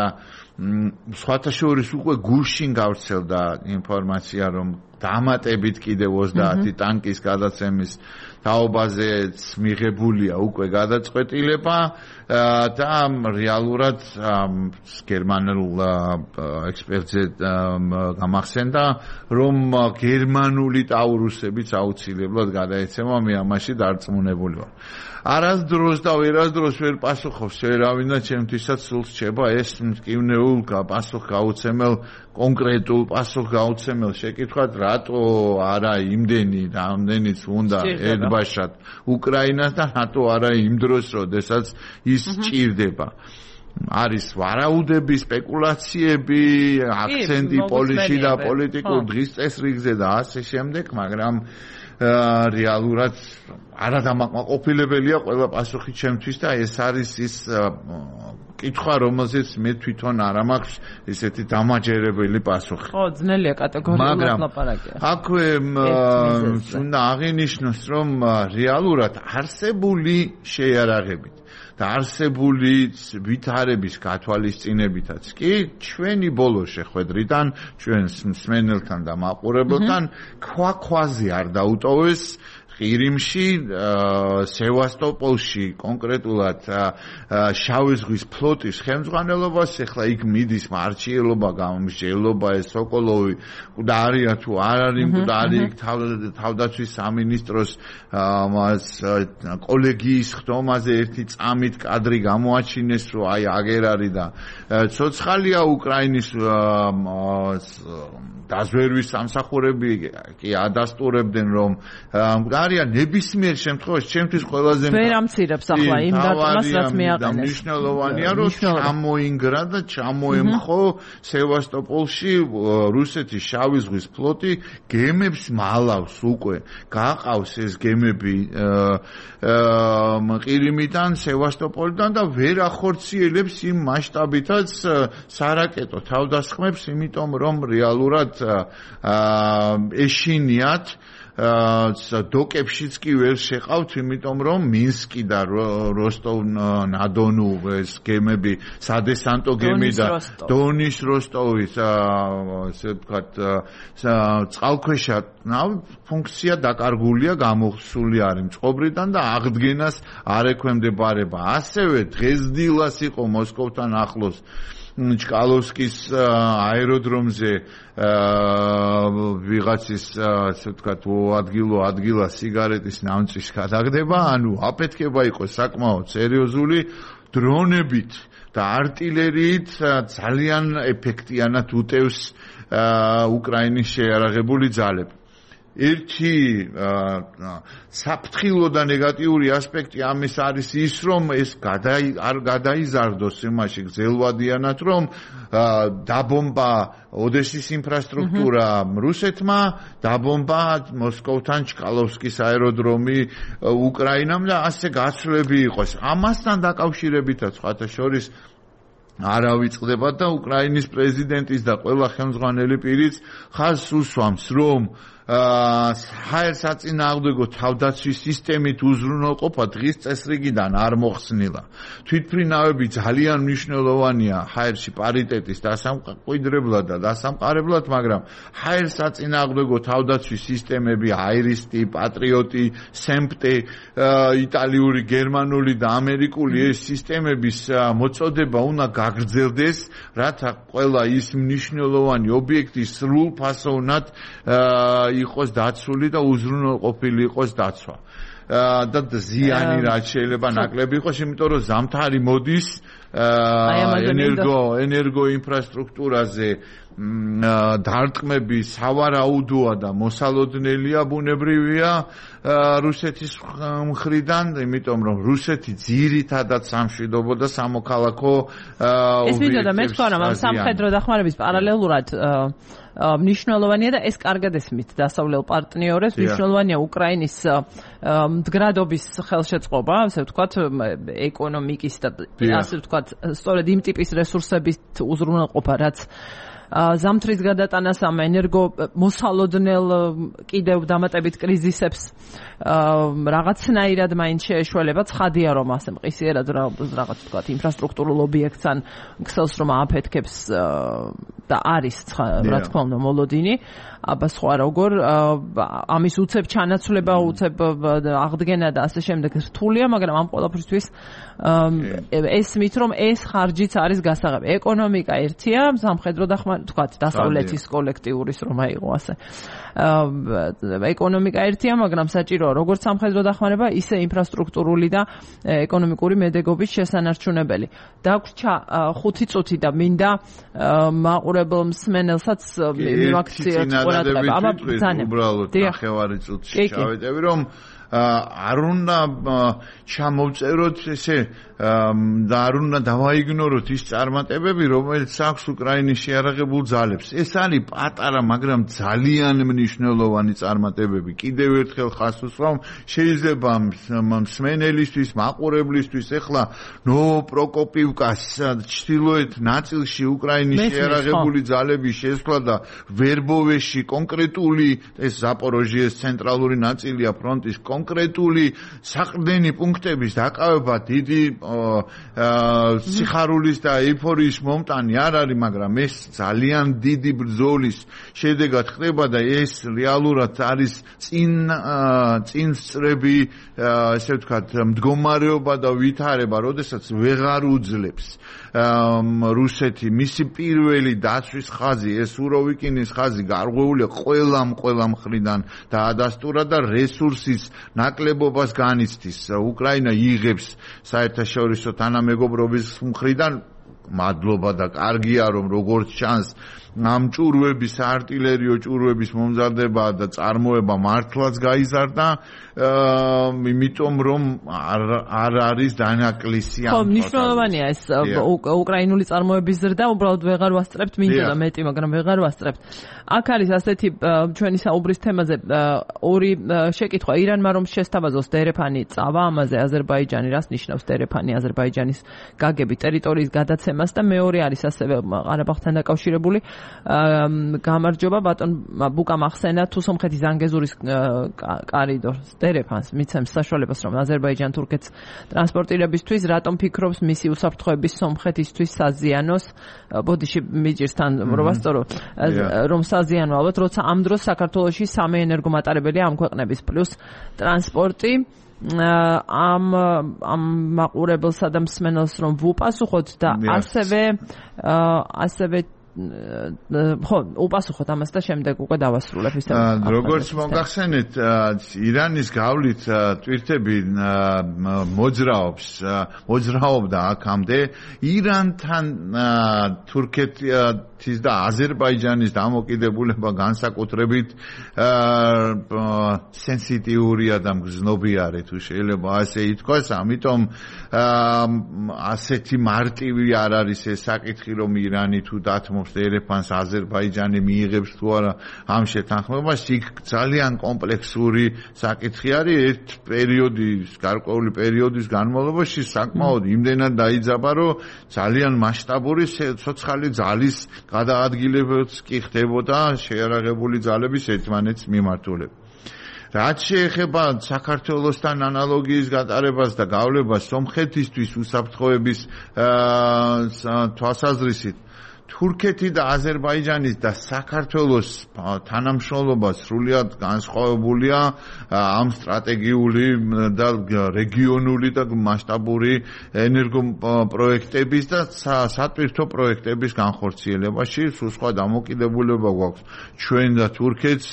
სხვათა შორის უკვე გუშინ გავრცელდა ინფორმაცია, რომ დამატებით კიდევ 30 ტანკის გადაცემის თაობაზეც მიღებულია უკვე გადაწყვეტილება და რეალურად გერმანულ ექსპერტზე გამახსენდა, რომ გერმანული ტაურუსებიც აუცილებლად გადაეცემა, მე ამაში დარწმუნებული ვარ. არასდროს და ვერასდროს ვერ პასუხობს შერავინ და ჩემთვისაც სულ რჩება ეს მტკივნეულ პასუხგაუცემელ, კონკრეტულ პასუხგაუცემელ შეკითხვად, რატო არა იმდენი და ამდენიც უნდა ერბაშად უკრაინას და რატო არა იმ დროს, როდესაც ის სჭირდება. არის ვარაუდები, სპეკულაციები, აქცენტი პოლიში და პოლიტიკურ დღის წესრიგზე და ასე შემდეგ, მაგრამ რეალურად არადამაკმაყოფილებელია ყველა პასუხი ჩემთვის და ეს არის ის კითხვა, რომელზეც მე თვითონ არ მაქვს ესეთი დამაჯერებელი პასუხი. ხო, ძნელია კატეგორიულად ლაპარაკია. აქვე უნდა აღინიშნოს, რომ რეალურად არსებული შეიარაღებით და არსებული ვითარების გათვალისწინებითაც კი ჩვენი ბოლო შეხვედრიდან, ჩვენ მსმენელთან და მაყურებელთან ქვაზე არ დაუტოვეს ყირიმში, სევასტოპოლში, კონკრეტულად შავი ზღვის ფლოტის ხელმძღვანელობას, ეხლა იქ მიდის მარჩიელობა, გამსჯელობა, ეს სოკოლოვი მკვდარია თუ არ არის მკვდარი, თავდაცვის სამინისტროს კოლეგიის ხდომაზე ერთი წამით კადრი გამოაჩინეს, რომ აი აგერ არის და ცოცხალია უკრაინის დაზვერვის სამსახურები კი ადასტურებდნენ, რომ მკვდარია ნებისმიერ შემთხვევაში ჩემთვის ყველაზე ვერ ამცირებს ახლა იმ დატომას, რაც მიაყენეს. მნიშვნელოვანია, რომ ჩამოინგრა და ჩამოემხო სევასტოპოლში რუსეთის შავი ზღვის ფლოტი გემებს მალავს უკვე. გაყავს ეს გემები ყირიმიდან, სევასტოპოლიდან და ვერ ახორციელებს იმ მასშტაბითაც სარაკეტო თავდასხმებს, იმიტომ რომ რეალურად ეშინიათ დოკებშიც კი ვერ შეყავთ, იმიტომ რომ მინსკი და როსტოვ-ნადონუ ეს გემები, სადესანტო გემი და დონის როსტოვის ასე ვთქვათ წყალქვეშა ფუნქცია დაკარგულია, გამოსული არის მწყობრიდან და აღდგენას არ ექვემდებარება. ასევე დღესდილას იყო მოსკოვთან ახლოს ჩკალოვსკის აეროდრომზე ვიღაცის ასე ვთქვათ ადგილა სიგარეტის ნამწის გადაგდება, ანუ აფეთქება იყო საკმაოდ სერიოზული დრონებით და არტილერიით ძალიან ეფექტიანად უტევს უკრაინის შეიარაღებული ძალები. ერთი საფრთხილო და ნეგატიური ასპექტი ამის არის ის, რომ ეს არ გადაიზარდოს იმაში გრძელვადიანად, რომ დაბომბა ოდესის ინფრასტრუქტურა რუსეთმა, დაბომბა მოსკოვთან ჩკალოვსკის აეროდრომი უკრაინამ და ასე გაცვლები იყოს. ამასთან დაკავშირებითაც სხვათა შორის არ ავიწყდება და უკრაინის პრეზიდენტის და ყველა ხელმძღვანელი პირიც ხაზს უსვამს, რომ საერთაშორისო თავდაცვის სისტემით უზრუნველყოფა დღის წესრიგიდან არ მოხსნილა. თვითმფრინავები ძალიან მნიშვნელოვანია ჰაერში პარიტეტის დასამკვიდრებლად და დასამყარებლად, მაგრამ საერთაშორისო თავდაცვის სისტემები, აირისტი, პატრიოტი, სემპტე, იტალიური, გერმანული და ამერიკული ეს სისტემების მოწოდება უნდა გაგრძელდეს, რათა ყველა ის მნიშვნელოვანი ობიექტი სრულფასოვნად იყოს დაცული და უზრუნველყოფილი იყოს დაცვა. და ზიანი რაც შეიძლება ნაკლები იყოს, იმიტომ რომ ზამთარი მოდის ენერგო ინფრასტრუქტურაზე დარტყმები სავარაუდოა და მოსალოდნელია, ბუნებრივია რუსეთის მხრიდან, იმიტომ რომ რუსეთი ძირითადად სამშვიდობო და სამოქალაქო ეს მინდოდა მე თქვა რომ ამ სამხედრო დახმარების პარალელურად მნიშვნელოვანია და ეს კარგად ესმით დასავლელ პარტნიორებს, მნიშვნელოვანია უკრაინის მდგრადობის ხელშეწყობა, ასე ვთქვათ, ეკონომიკის და ასე ვთქვათ, სწორედ იმ ტიპის რესურსებით უზრუნველყოფა, რაც ზამთრის გადატანას ამ ენერგო მოსალოდნელ კიდევ დამატებით კრიზისებს რაღაცნაირად მაინც შეეშველება. ცხადია რომ ასე მყისიერად რაღაც ვთქვათ ინფრასტრუქტურულ ობიექტს ან ქსელს რომ ააფეთქებს და არის რა თქმა უნდა მოლოდინი, აბა სხვა როგორ ამის უცებ ჩანაცვლება, უცებ აღდგენა და ასე შემდეგ რთულია, მაგრამ ამ ყველაფრისთვის ესმით რომ ეს ხარჯიც არის გასაღები. ეკონომიკა ერთია, სამხედრო თქვათ დასავლეთის კოლექტიურის რომ აიღო ასე. ეკონომიკა ერთია, მაგრამ საჭიროა როგორც სამხედრო დახმარება, ისე ინფრასტრუქტურული და ეკონომიკური მედეგობის შესანარჩუნებელი. დაგვრჩა 5 წუთი და მინდა მაყურებელ მსმენელსაც მივაქციოთ ყურადღება. აბა ბრძანებ. უბრალოდ ნახევარი წუთში ჩავეტევი რომ არ უნდა ჩამოვწეროთ ესე და არ უნდა დავაიგნოროთ ის წარმატებები, რომელიც აქვს უკრაინის შეიარაღებულ ძალებს. ეს არის პატარა, მაგრამ ძალიან მნიშვნელოვანი წარმატებები. კიდევ ერთხელ ხას უსვამ, შეიძლება მსმენელისთვის, მაყურებლისთვის ეხლა ნოვოპროკოპივკას ჩრდილოეთ ნაწილში უკრაინის შეიარაღებული ძალები შესვლა და ვერბოვეში კონკრეტული ეს ზაპოროჟიეს ცენტრალური ნაწილია ფრონტის კონკრეტული საყრდენი პუნქტების დაკავება დიდი სიხარულის და ეიფორიის მომტანი არ არის, მაგრამ ეს ძალიან დიდი ბრძოლის შედეგად ხდება და ეს რეალურად არის წინსწრები, ესე ვთქვათ, მდგომარეობა და ვითარება, როდესაც ვეღარ უძლებს რუსეთი მისი პირველი დაცვის ხაზი, ეს უროვიკინის ხაზი გარღვეულია ყველა მხრიდან დაადასტურა და რესურსის ნაკლებობას განიცდის. უკრაინა იღებს საერთაშორისო თანამეგობრობის მხრიდან მადლობა და კარგია რომ როგორც ჩანს ამ ჭურვების артиლერიო ჭურვების მომზადება და წარმოება მართლაც გაიზარდა, იმიტომ რომ არ არის დანაკლისი ამ. ხო, მნიშვნელოვანია ეს უკრაინული წარმოების ზრდა, უბრალოდ ვეღარ ვასწრებთ, მინდოდა მეტი, მაგრამ ვეღარ ვასწრებთ. აქ არის ასეთი ჩვენი საუბრის თემაზე ორი შეკითხვა. ირანმა რომ შესთავაზოს დერეფანი წავა ამაზე, აზერბაიჯანი რას ნიშნავს დერეფანი აზერბაიჯანის გაგებით ტერიტორიის გადაცემას და მეორე არის ასევე ყარაბაღთან დაკავშირებული გამარჯობა ბატონ ბუკა მახსენა თუ სომხეთის ანგეზურის კარიდორს დერეფანს მიცემს საშუალებას რომ აზერბაიჯან-თურქეთს ტრანსპორტირებისთვის, რატომ ფიქრობს მისი უსაფრთხოების სომხეთისთვის საზიანოს? ბოდიში მიჭირს თან რომ ვასწორო რომ საზიანო ალბათ, როცა ამ დროს საქართველოში 3 ენერგომატარებელია ამ ქვეყნების პლუს ტრანსპორტი. ამ მაყურებელსა და მსმენელს რომ ვუპასუხოთ და ასევე ხო, უპასუხოთ ამას და შემდეგ უკვე დავასრულებ ის. როგორც მოგახსენეთ, ირანის გავლით ტვირთები მოძრაობდა აქამდე ირანთან თურქეთის და აზერბაიჯანის დამოკიდებულება განსაკუთრებით სენსიტიურია და მგზნობიარე თუ შეიძლება ასე ითქვას, ამიტომ ასეთი მარტივი არ არის ეს საკითხი, რომ ირანი თუ დათმობს ერეფანს, აზერბაიჯანი მიიღებს თუ არა ამ შეთანხმებას. იქ ძალიან კომპლექსური საკითხი არის. ერთ გარკვეული პერიოდის განმავლობაში საკმაოდ იმდენად დაიძაბა, რომ ძალიან მასშტაბური ცოცხალი ძალის გადაადგილებაც კი ხდებოდა შეიარაღებული ძალების ერთმანეთს მიმართულებით. რაც შეეხება საქართველოსთან ანალოგიის გატარებას და გავლებას სომხეთისთვის უსაფრთხოების თვალსაზრისით, თურქეთი და აზერბაიჯანის და საქართველოს თანამშრომლობა სრულიად განსხვავებულია ამ სტრატეგიული და რეგიონული და მასშტაბური ენერგოპროექტების და სატვირთო პროექტების განხორციელებაში. სულ სხვა დამოკიდებულება გვაქვს ჩვენ და თურქეთს,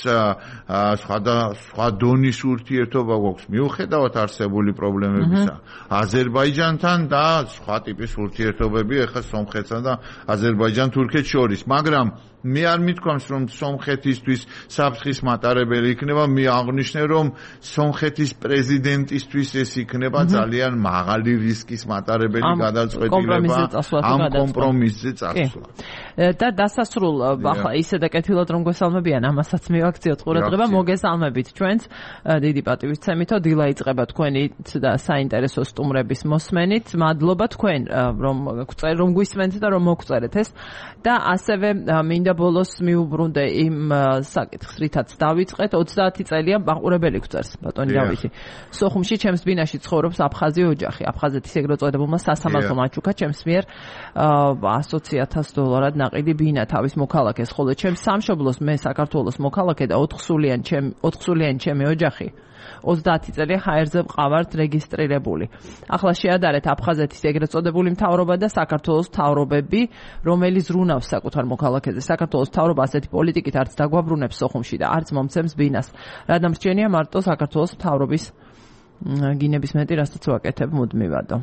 სხვა დონის ურთიერთობა გვაქვს მიუხედავად არსებული პრობლემებისა აზერბაიჯანთან და სხვა ტიპის ურთიერთობები ახლა სომხეთსა და აზერბაიჯანთან თურქეთს შორის, მაგრამ მე არ მithქვამს, რომ სომხეთისთვის საფრთხის მატარებელი იქნება. მე აღნიშნე, რომ სომხეთის პრეზიდენტისთვის ეს იქნება ძალიან მაღალი რისკის მატარებელი გადაწყვეტილება ამ კომპრომისზე წასვლა. და დასასრულ ახლა ისე და კეთილად რომ გვესალმებიან, ამასაც მივაქციოთ ყურადღება, მოგესალმებით ჩვენს. დიდი პატივისცემითო დილა იწყება თქვენით და საინტერესო სტუმრების მოსმენით. მადლობა თქვენ რომ გვისმენთ და რომ მოგწერეთ ეს. და ასევე მინდა ბოლოს მიუბრუნდე იმ საკითხს, რითაც დავიწყეთ. 30 წელია მაყურებელი გვწერს ბატონი დავითი. სოხუმში ჩემს ბინაში ცხოვრობს აფხაზი ოჯახი. აფხაზეთის ეგრეთ წოდებულმა სასამართლომ აჩუქა ჩემს მიერ $100,000 ნაყიდი ბინა თავის მოქალაქეს, ხოლო ჩემს სამშობლოს მე საქართველოს მოქალაქე და 4 სულიანი ჩემი ოჯახი 30 წელია ჰაერზე ვყავართ რეგისტრირებული. ახლა შეადარეთ აფხაზეთის ეგრეთ წოდებული მთავრობა და საქართველოს მთავრობები, რომელიც ზრუნავს საკუთარ მოქალაქეზე. საქართველოს მთავრობა ასეთი პოლიტიკით არც დაგვაბრუნებს სოხუმში და არც მომცემს ბინას. რა დამრჩენია მარტო საქართველოს მთავრობის გინების მეტი, რასაც ვაკეთებ მუდმივადო.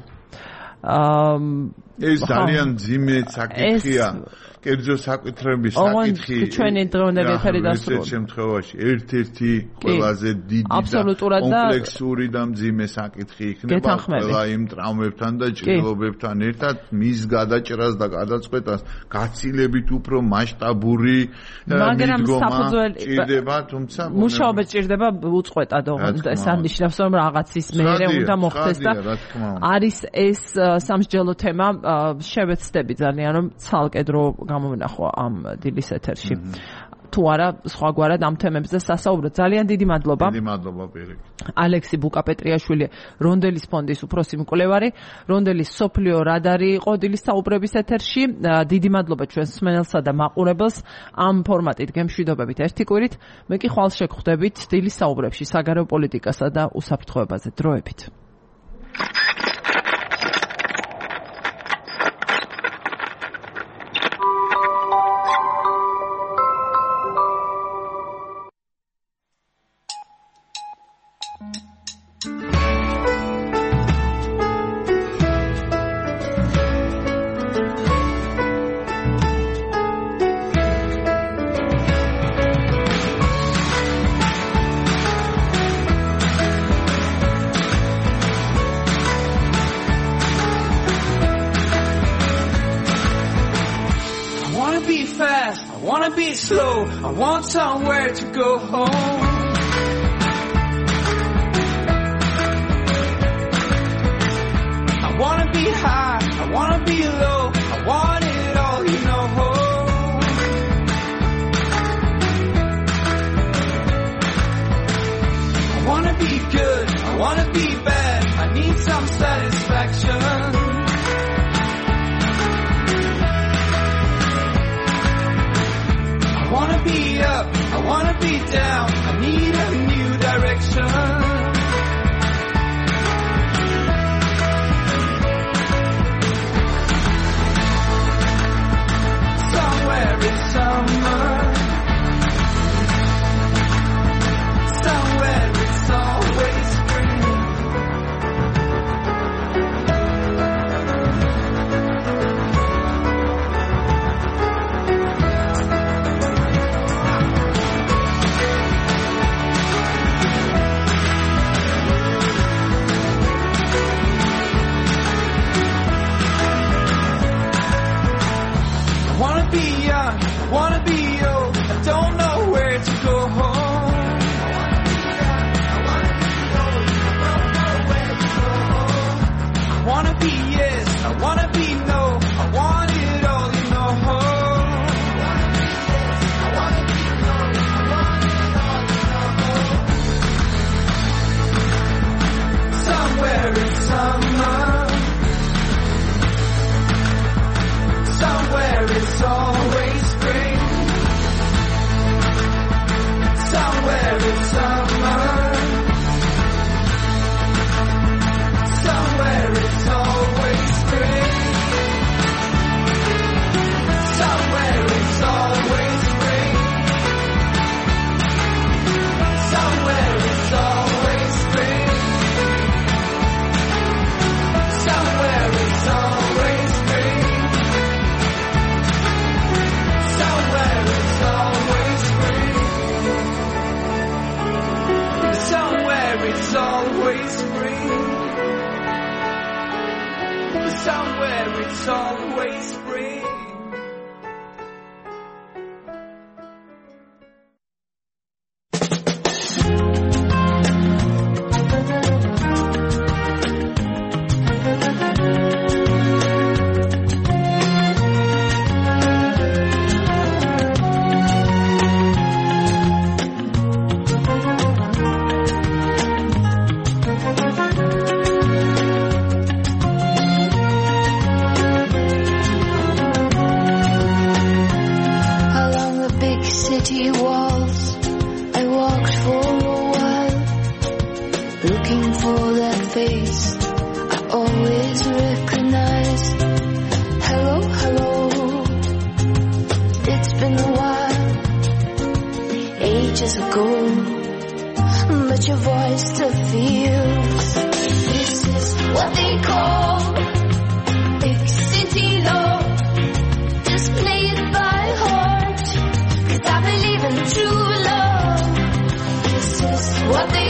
ეს ძალიან ძიმე საკითხია. კერძო საკითხების საკითხი ჩვენი დროინდები ეთერი დასრულდა. ეს შემთხვევაში ერთ-ერთი ყველაზე დიდი და კომპლექსური და მძიმე საკითხი იქნება ყველა იმ ტრამვებთან და ჭრილობებთან ერთად მის გადაჭრას და გადაწყვეტას გაცილებით უფრო მასშტაბური მიდგომა ჭირდება, თუმცა მუშაობა ჭირდება უწყვეტად, ეს არნიშნავს, რომ რაღაცის მერე უნდა მოხდეს და არის ეს სამსჯელო თემა. შევეცდები ძალიან რომ ცალკე დრო გამოვინახო ამ დილის ეთერში. თუ არა სხვაგვარად ამ თემებზე სასაუბროთ. ძალიან დიდი მადლობა. დიდი მადლობა პირიქით. ალექსი ბუკაპეტრიაშვილი, რონდელის ფონდის უფროსი მკვლევარი, რონდელის სოფლიო რადარი იყო დილის საუბრების ეთერში. დიდი მადლობა ჩვენს მსმენელსა და მაყურებელს ამ ფორმატით გემშვიდობებით ერთი კვირით. მე კი ხვალ შეგხვდებით დილის საუბრებში საგარეო პოლიტიკასა და უსაფრთხოებაზე. დროებით. I want somewhere to go home. I wanna be high, I wanna be low, I want it all, you know. I wanna be good, I wanna be bad, I need some satisfaction. I wanna be up, I wanna be down, I need a new direction. Somewhere in summer, somewhere it's always spring. it's always free. The town where it's always free. What they